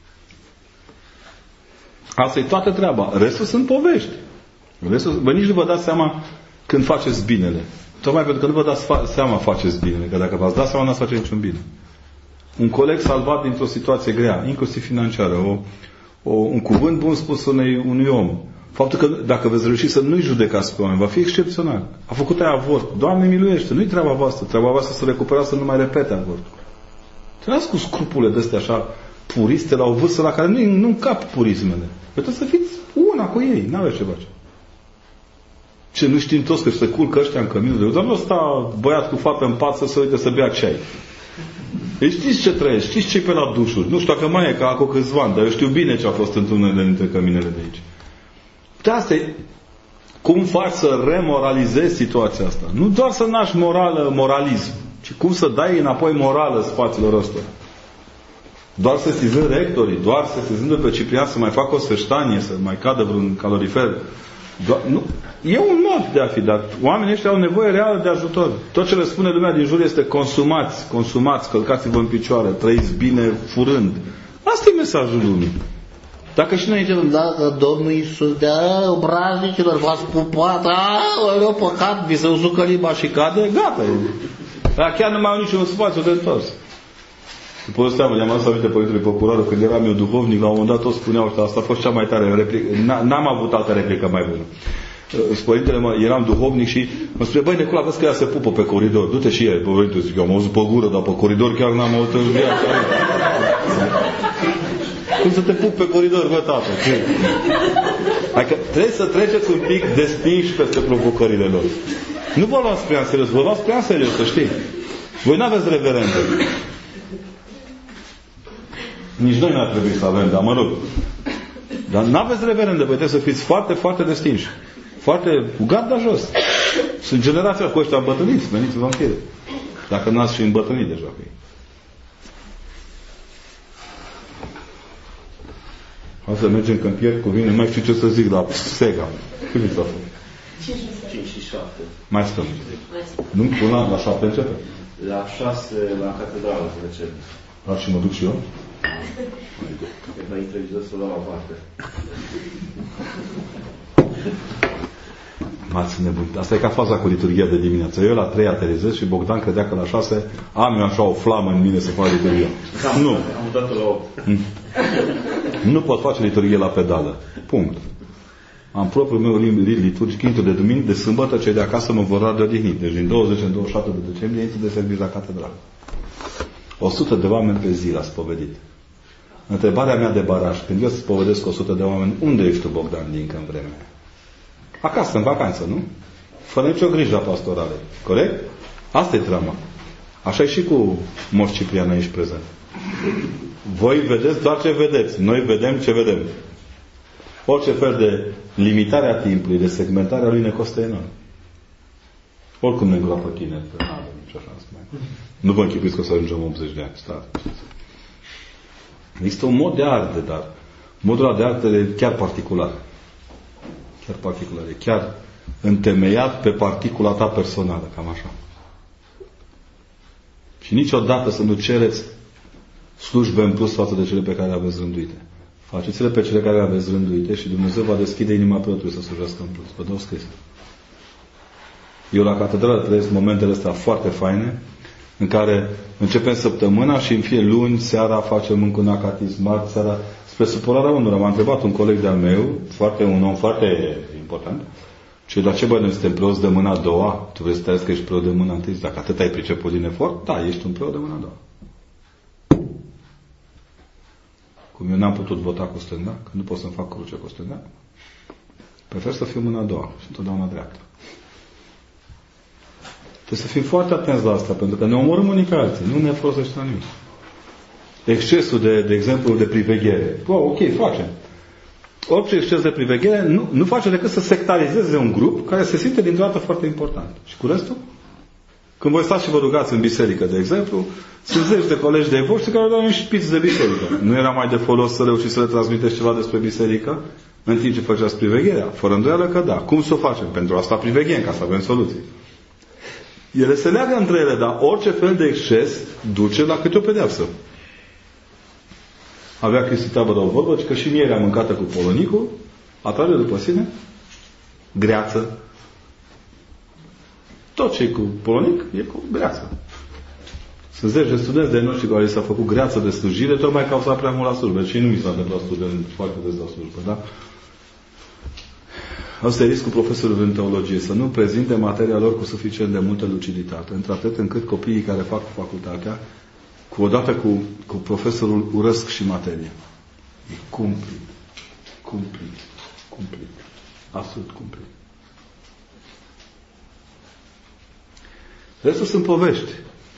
Asta e toată treaba. Restul sunt povești. Restul, bă, nici nu vă dați seama când faceți binele. Tocmai pentru că nu vă dați fa- seama faceți binele. Că dacă v-ați dat seama, nu ați face niciun bine. Un coleg salvat dintr-o situație grea, inclusiv financiară, o, o, un cuvânt bun spus unui, unui om. Faptul că dacă veți reuși să nu-i judecați pe oameni, va fi excepțional. A făcut aia avort. Doamne miluiește, nu-i treaba voastră. Treaba voastră să recuperați să nu mai repete avortul. Trebuie cu scrupule de astea așa puriste la o vârstă la care nu, nu încap purismele. Trebuie să fiți una cu ei. N-aveți ce face. Ce nu știm toți că se culcă ăștia în căminul de... Dar nu ăsta băiat cu fată în pat să se uite să bea ceai. Deci știți ce trăiesc? Știți ce pe la dușuri? Nu știu dacă mai e ca acum câțiva ani, dar eu știu bine ce a fost într-unele dintre căminele de aici. De asta e cum faci să remoralizezi situația asta. Nu doar să naști morală, moralism, ci cum să dai înapoi morală spațiilor ăstora. Doar să sesizând rectorii, doar să sesizând pe Ciprian să mai facă o sfeștanie, să mai cadă vreun calorifer. Doar, nu, e un mod de a fi, dar oamenii ăștia au nevoie reală de ajutor. Tot ce le spune lumea din jur este consumați, consumați, călcați-vă în picioare, trăiți bine furând. Asta e mesajul lumii. Dacă și noi zicem, dacă Domnul Iisus dea obraznicilor, v-ați pupat, aoleu, păcat, vi se usucă limba și cade, gata. Dar chiar nu mai au niciun spațiu de întors. După seama, i-am adus aminte Părintele Procurorul, când eram eu duhovnic, la un moment dat toți spuneau că asta a fost cea mai tare replică. N-am avut altă replică mai bună. Părintele, mă, eram duhovnic și mă spune, băi, Necula, vezi că ea se pupă pe coridor. Du-te și el. Părintele, zic, eu am auzit pe gură, dar pe coridor chiar n-am auzit în viața. Cum să te pup pe coridor, bă, tată? Adică trebuie să treceți un pic despinși peste provocările lor. Nu vă luați prea în serios, vă luați prea în serios, să știi. Voi n-aveți reverende. Nici noi n-ar trebui să avem, dar mă rog. Dar n-aveți reverende, voi trebuie să fiți foarte, foarte destinși. Foarte cu garda jos. Sunt generația cu ăștia îmbătrâniți, veniți în vampire. Dacă n-ați și îmbătrânit deja cu ei. Hai să mergem când pierd cu vine, nu mai știu ce să zic la Sega. Cât vi s-a făcut?
cinci și șapte.
Mai stăm. Nu? Până la, la șapte începe?
La șase, la catedrală, să recep.
La și mă duc și eu?
Cred că ai trebuit să o luau la parte.
M-ați nebunit. Asta e ca faza cu liturghia de dimineață. Eu la trei aterizez și Bogdan credea că la șase am eu așa o flamă în mine să fac liturghia.
Am,
nu.
Am mutat la opt.
Nu pot face liturghie la pedală. Punct. Am propriul meu limb liturgic, intru de duminică, de sâmbătă, cei de acasă mă vor de odihnit. Deci din douăzeci în douăzeci și șapte de decembrie intru de serviciu la catedrală. O sută de oameni pe zi l-a spovedit. Întrebarea mea de baraj, când eu spovedesc o sută de oameni, unde ești tu, Bogdan, din în vremea aia? Acasă, în vacanță, nu? Fără nicio grijă pastorală. Corect? Asta e drama. Așa e și cu Moș Ciprian aici prezent. Voi vedeți doar ce vedeți. Noi vedem ce vedem. Orice fel de limitare a timpului, de segmentare a lui ne costă enorm. Oricum ne îngroapă tineri pe navă, nici așa mai. Nu vă închipuiți că o să ajungem optzeci de ani. Stați. Există un mod de arte, dar modul ăla de arte e chiar particular. Chiar particular. E chiar întemeiat pe particula ta personală, cam așa. Și niciodată să nu cereți slujbe în plus față de cele pe care le aveți rânduite. Faceți-le pe cele care le aveți rânduite și Dumnezeu va deschide inima preotului să slujească în plus. Vă dau scris. Eu la catedrală trăiesc momentele astea foarte faine, în care începem săptămâna și în fie luni, seara facem încă un acatism, marți, seara, spre supărarea unora. M-a întrebat un coleg de-al meu, foarte, un om foarte important, și la ce băi noi suntem preoți de mâna a doua? Tu vrei să te arăți că ești preot de mâna întâi? Dacă atât ai priceput din efort, da, ești un preot de mâna a doua. Cum eu n-am putut vota cu stânga, că nu pot să-mi fac cruce cu stânga, prefer să fiu mâna a doua și întotdeauna dreaptă. Trebuie să fim foarte atenți la asta, pentru că ne omorâm unii pe alții. Nu ne folosește la nimic. Excesul de, de exemplu, de priveghere. Wow, ok, facem. Orice exces de priveghere nu, nu face decât să sectarizeze un grup care se simte dintr-o dată foarte important. Și cu restul? Când voi stați și vă rugați în biserică, de exemplu, sunt zeci de colegi de voștri care dau un șpiț de biserică. Nu era mai de folos să reușiți să le transmiteți ceva despre biserică în timp ce făceați privegherea? Fără îndoială că da. Cum să o facem? Pentru asta priveghem, ca să avem soluții. Ele se leagă între ele, dar orice fel de exces duce la câte o pedeapsă. Avea Cristi Tabără o vorbă, că și mierea mâncată cu polonicul atrage după sine greață. Tot ce e cu polonic e cu greață. Sunt zeci de studenți de noștri care s-a făcut greață de slujire, tocmai că au stat prea mult la slujbă. Și nu mi s-a întâmplat student foarte des la slujbă, da? Asta e riscul profesorilor în teologie, să nu prezinte materia lor cu suficient de multă luciditate, într-atât încât copiii care fac facultatea, cu odată cu, cu profesorul, urăsc și materie. E cumplit, cumplit, cumplit, absolut cumplit. Restul sunt povești.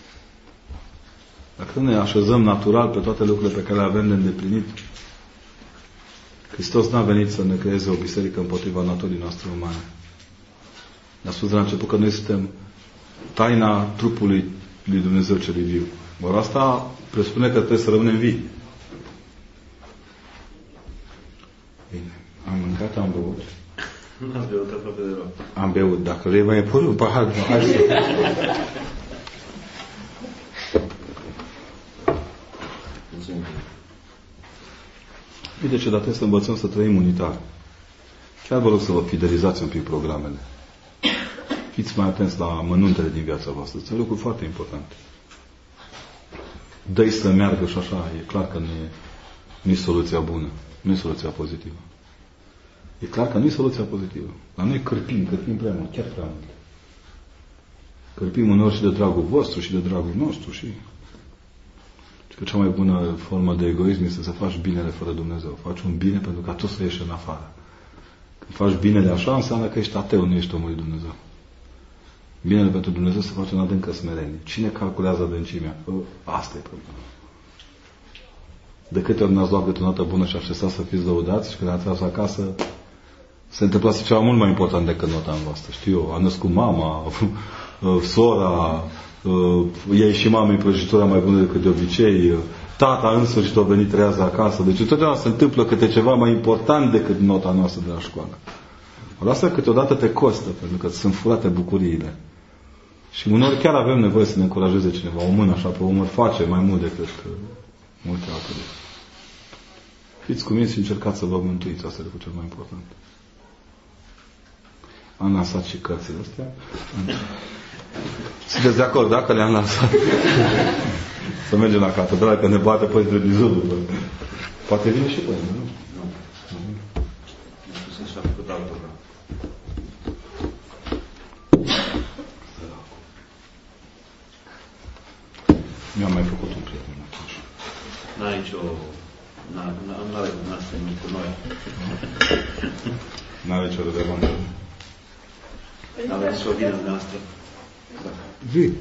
Dacă ne așezăm natural pe toate lucrurile pe care le avem de îndeplinit, Hristos n-a venit să ne creeze o biserică împotriva naturii noastre umane. Ne-a spus de la început că noi suntem taina trupului lui Dumnezeu celui viu. Ori asta presupune că trebuie să rămânem vii. Bine. Am mâncat, am băut.
Nu am beut aproape de rău.
Am beut. Dacă vrei, mai pune un pahar. Hai să... Uite ce, dar trebuie să învățăm să trăim unitar. Chiar vă rog să vă fidelizați un pic programele. Fiți mai atenți la amănuntele din viața voastră. Sunt lucruri foarte importante. Dă-i să meargă și așa. E clar că nu e, nu e soluția bună. Nu e soluția pozitivă. E clar că nu e soluția pozitivă. Dar noi cârpim, cârpim prea mult, chiar prea mult. Cârpim uneori și de dragul vostru și de dragul nostru și... că cea mai bună formă de egoism este să faci binele fără Dumnezeu. Faci un bine pentru ca tu să ieși în afară. Când faci binele așa, înseamnă că ești ateu, nu ești omul lui Dumnezeu. Binele pentru Dumnezeu se face în adâncă smerenie. Cine calculează adâncimea? Asta e problema. De câte ori ne-ați luat câte o notă bună și așteptați să fiți lăudați și când ați tras acasă, se întâmplase ceva mult mai important decât nota voastră. Știu eu, a născut mama, sora, Uh, ei și mamei prăjitura mai bună decât de obicei, uh, tata însăși a venit treaz acasă. Deci întotdeauna se întâmplă câte ceva mai important decât nota noastră de la școală. Or asta câteodată te costă, pentru că sunt furate bucuriile. Și uneori chiar avem nevoie să ne încurajeze cineva. O mână așa pe umăr face mai mult decât uh, multe altele. Fiți cuminți și încercați să vă mântuiți. Asta e lucrul cel mai important. Am lansat și cărțile astea. Sunteți de acord, da? Că le-am lansat. Să mergem la catedrală, că ne bate Părintele Dizudul. Poate vine și Părintele, nu? Nu.
Nu știu să și-a făcut altă vreau.
Eu am mai făcut un prieten atunci.
N-ai nicio... N-are cu noastră nimic cu noi.
N-are nicio relevanță.
N-are nicio vină de noastră.
Vii.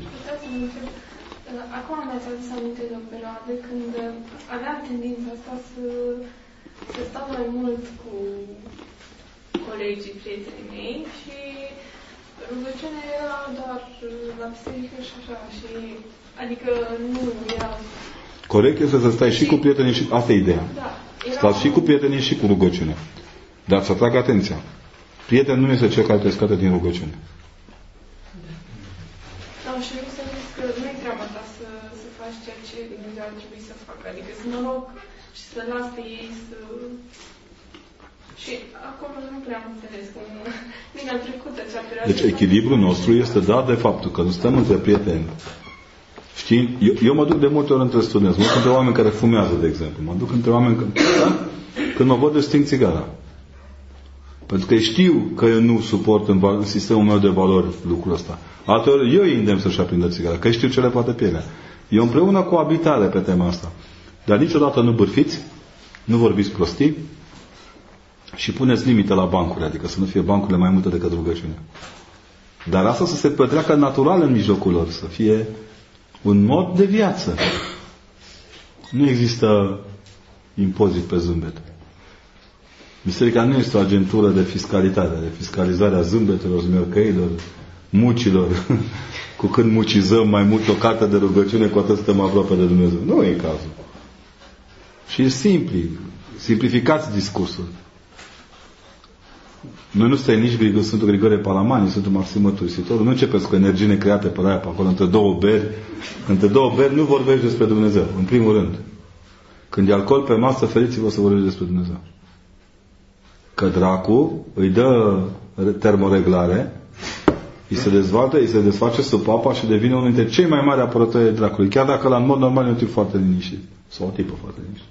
Acum mi-ați adus aminte de o perioadă când aveam tendința asta să să stau mai mult cu colegii, prietenii mei și rugăciunea era doar la biserică și așa, și adică nu era...
Corect este să stai și cu prietenii și... Asta e ideea.
Da, era...
Stați și cu prietenii și cu rugăciune. Dar să trag atenția. Prietenul nu este cel care te scoate din rugăciune.
Da, și eu să zic că nu e treaba ta să, să faci ceea ce Dumnezeu ar trebui să facă. Adică să mă rog și să las pe ei să... Și acum nu prea am înțeles cum bine a trecut acea perioadă.
Deci echilibrul nostru este dat de faptul că nu stăm între prieteni. Știi? Eu, eu mă duc de multe ori între studenți. Mă duc între oameni care fumează, de exemplu. Mă duc între oameni când, da? Când mă văd, își sting țigara. Pentru că știu că eu nu suport în, în sistemul meu de valori lucrul ăsta. Alteori eu îi îndemn să-și aprindă țigara, că știu ce le poate pielea. Eu împreună cu abitare pe tema asta. Dar niciodată nu bârfiți, nu vorbiți prostii și puneți limite la bancuri, adică să nu fie bancurile mai multe decât rugăciunea. Dar asta să se petreacă natural în mijlocul lor, să fie un mod de viață. Nu există impozit pe zâmbet. Biserica nu este o agentură de fiscalitate, de fiscalizare a zâmbetelor, zmercăilor, mucilor. Cu când mucizăm mai mult o carte de rugăciune, cu atât stăm aproape de Dumnezeu. Nu e cazul. Și e simpli. Simplificați discursul. Noi nu suntem nici Grigore, Sfântul Grigore Palamani, Sfântul Maxim Mărturisitorul. Nu începeți cu energii necreate pe aia, pe acolo, între două beri. Între două beri nu vorbești despre Dumnezeu, în primul rând. Când e alcool pe masă, feriți-vă să vorbești despre Dumnezeu. Că dracu îi dă termoreglare, îi se dezvaltă, îi se desface supapa și devine unul dintre cei mai mari apărători ai dracului. Chiar dacă la în mod normal e un tip foarte liniștit. Sau o tipă foarte liniștit.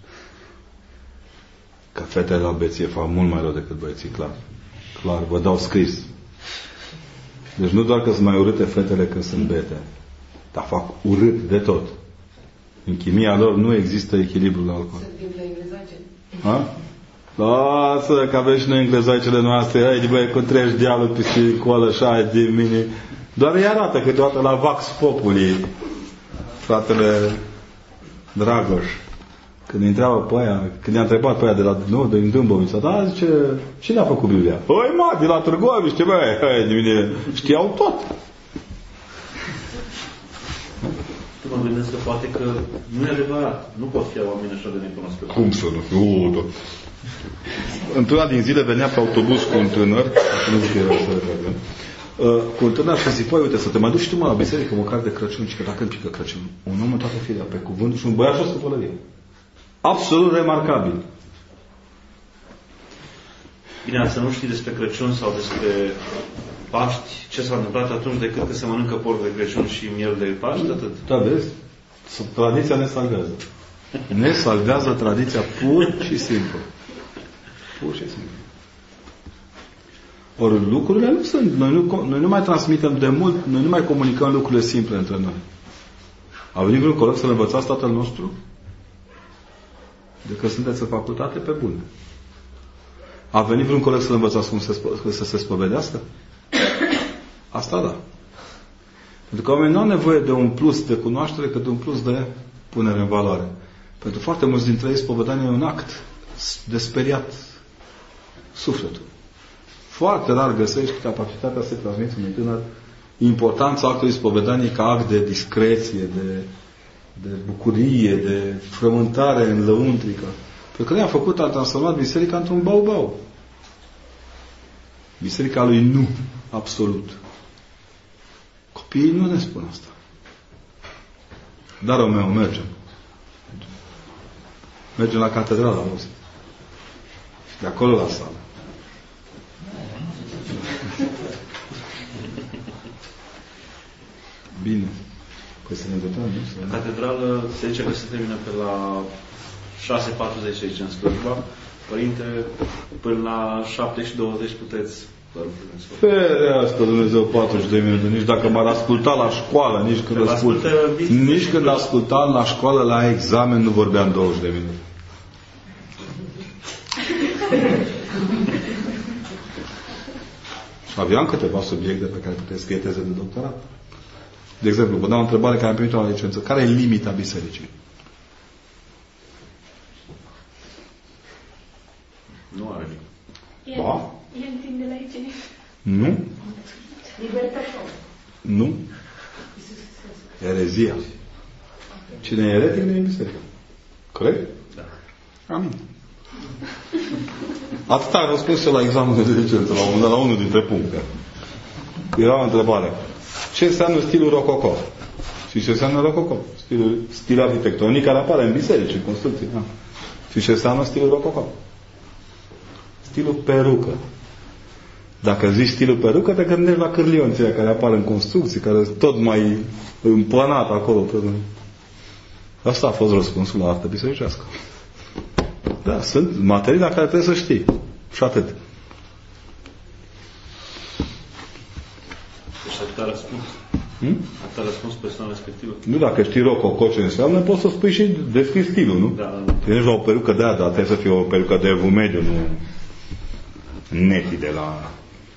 Că fetele la beție fac mult mai rău decât băieții, clar. Clar, vă dau scris. Deci nu doar că sunt mai urâte fetele când sunt bete, dar fac urât de tot. În chimia lor nu există echilibru la alcool.
Sunt din englezoace.
Ha? Lasă, că avem și noi englezoacele noastre. Hai, băi, cu treci dealul pisicol, așa, din mine. Doar îi arată câteodată la Vax Populi, fratele Dragoș. Când îi întreabă pe aia, când i-a întrebat pe aia de la, nu, din Dâmbovița, da, zice, cine a făcut Biblia? Păi, mă, de la Târgoviște, băi, hai, de mine, știau tot.
Mă gândesc că poate că nu e adevărat. Nu pot fi oameni așa de necunoscători.
Cum să nu fiu? Da. Într-una din zile venea pe autobuz cu un tânăr, nu zic că era așa de care, cu un tânăr și zic, păi, uite, să te mai duci și tu, mă, la biserică, măcar de Crăciun, și că dacă îmi pică Crăciun, un om în toată firea, pe cuvânt și un băiat jos cu pălărie. Absolut remarcabil.
Bine, să nu știi despre Crăciun sau despre Paști, ce s-a întâmplat atunci decât că se mănâncă porc de Crăciun și miel de Paști, atât.
Da, vezi? Tradiția ne salvează. Ne salvează tradiția pur și simplu. Pur și simplu. Ori lucrurile nu sunt. Noi nu, noi nu mai transmitem de mult, noi nu mai comunicăm lucrurile simple între noi. A venit vreun coleg să-l învățați tatăl nostru? De că sunteți în facultate, pe bune. A venit vreun coleg să-l învățați cum se, să se spovedească? Asta da. Pentru că oamenii nu au nevoie de un plus de cunoaștere, cât de un plus de punere în valoare. Pentru foarte mulți dintre ei, spovedania e un act de speriat sufletul. Foarte rar găsești capacitatea să transmiți unui tânăr importanța actului spovedaniei ca act de discreție, de, de bucurie, de frământare în lăuntrică. Pentru că noi am făcut, am transformat biserica într-un bau-bau. Biserica lui nu, absolut. Copiii nu ne spun asta. Dar, meu, mergem. Mergem la catedrală, auzi. De acolo la sală. Bine. Păi să ne îndreptăm, nu?
La catedrală se zice că se termină pe la șase patruzeci aici în slujba. Părinte, până la șapte și douăzeci puteți.
Ferească Dumnezeu patruzeci de minute. Nici dacă m-ar asculta la școală, nici când ascult. Nici când ascultam la școală la examen nu vorbeam douăzeci de minute. Și aveam câteva subiecte pe care puteți scrie teze de doctorat. De exemplu, vă dau o întrebare care am primit-o la licență. Care e limita bisericii?
Nu are.
El,
Ba?
el vin de la igienist.
Nu?
Libertate.
Nu? Erezia. Cine e eretic nu e în biserică. Corect?
Da.
Amin. Atât am răspuns eu la examenul de licență, la, un, la unul dintre puncte. Era o întrebare. Ce înseamnă stilul rococo? Și ce înseamnă rococo? Stilul, stil arhitectonic care apare în biserici, în construcții. Da. Și ce înseamnă stilul rococo? Stilul perucă. Dacă zici stilul perucă, te gândești la cârlionții care apar în construcții, care sunt tot mai împănat acolo. Tot. Asta a fost răspunsul la artă bisericească. Da, sunt materii la care trebuie să știi. Și atât.
Deci atâta răspuns.
Hmm?
Atâta răspuns persoana respectivă.
Nu, dacă știi rococo ce înseamnă, poți să spui și descrii stilul, nu?
Da.
Te la o perucă de aia, dar trebuie să fie o perucă de evul mediu, nu neti de la...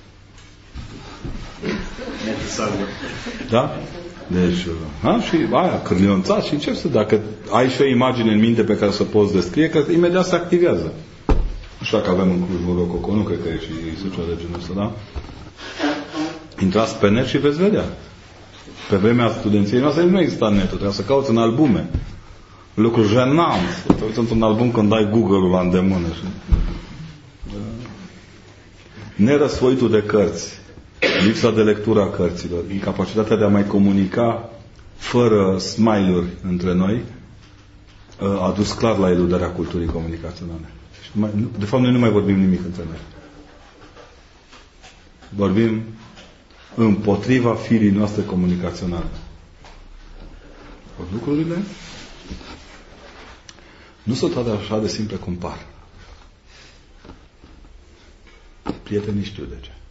Neti salvă.
Da? Deci, a? Și aia, cârlionțat și începi să, dacă ai și o imagine în minte pe care să poți descrie, că imediat se activează. Așa că avem în Cluj un rococo, nu cred că e și Suceava de genul ăsta, da? Intrați pe net și veți vedea. Pe vremea studenției noastre nu exista netul, trebuia să cauți în albume. Lucru jenant. Te uiți într-un album când ai Google-ul la îndemână. Și... Nerăsfoitul de cărți, lipsa de lectură a cărților, incapacitatea de a mai comunica fără smile-uri între noi, a dus clar la eludarea culturii comunicaționale. De fapt, noi nu mai vorbim nimic între noi. Vorbim împotriva firii noastre comunicaționale. Lucrurile nu sunt toate așa de simple cum par. Prietenii știu de ce.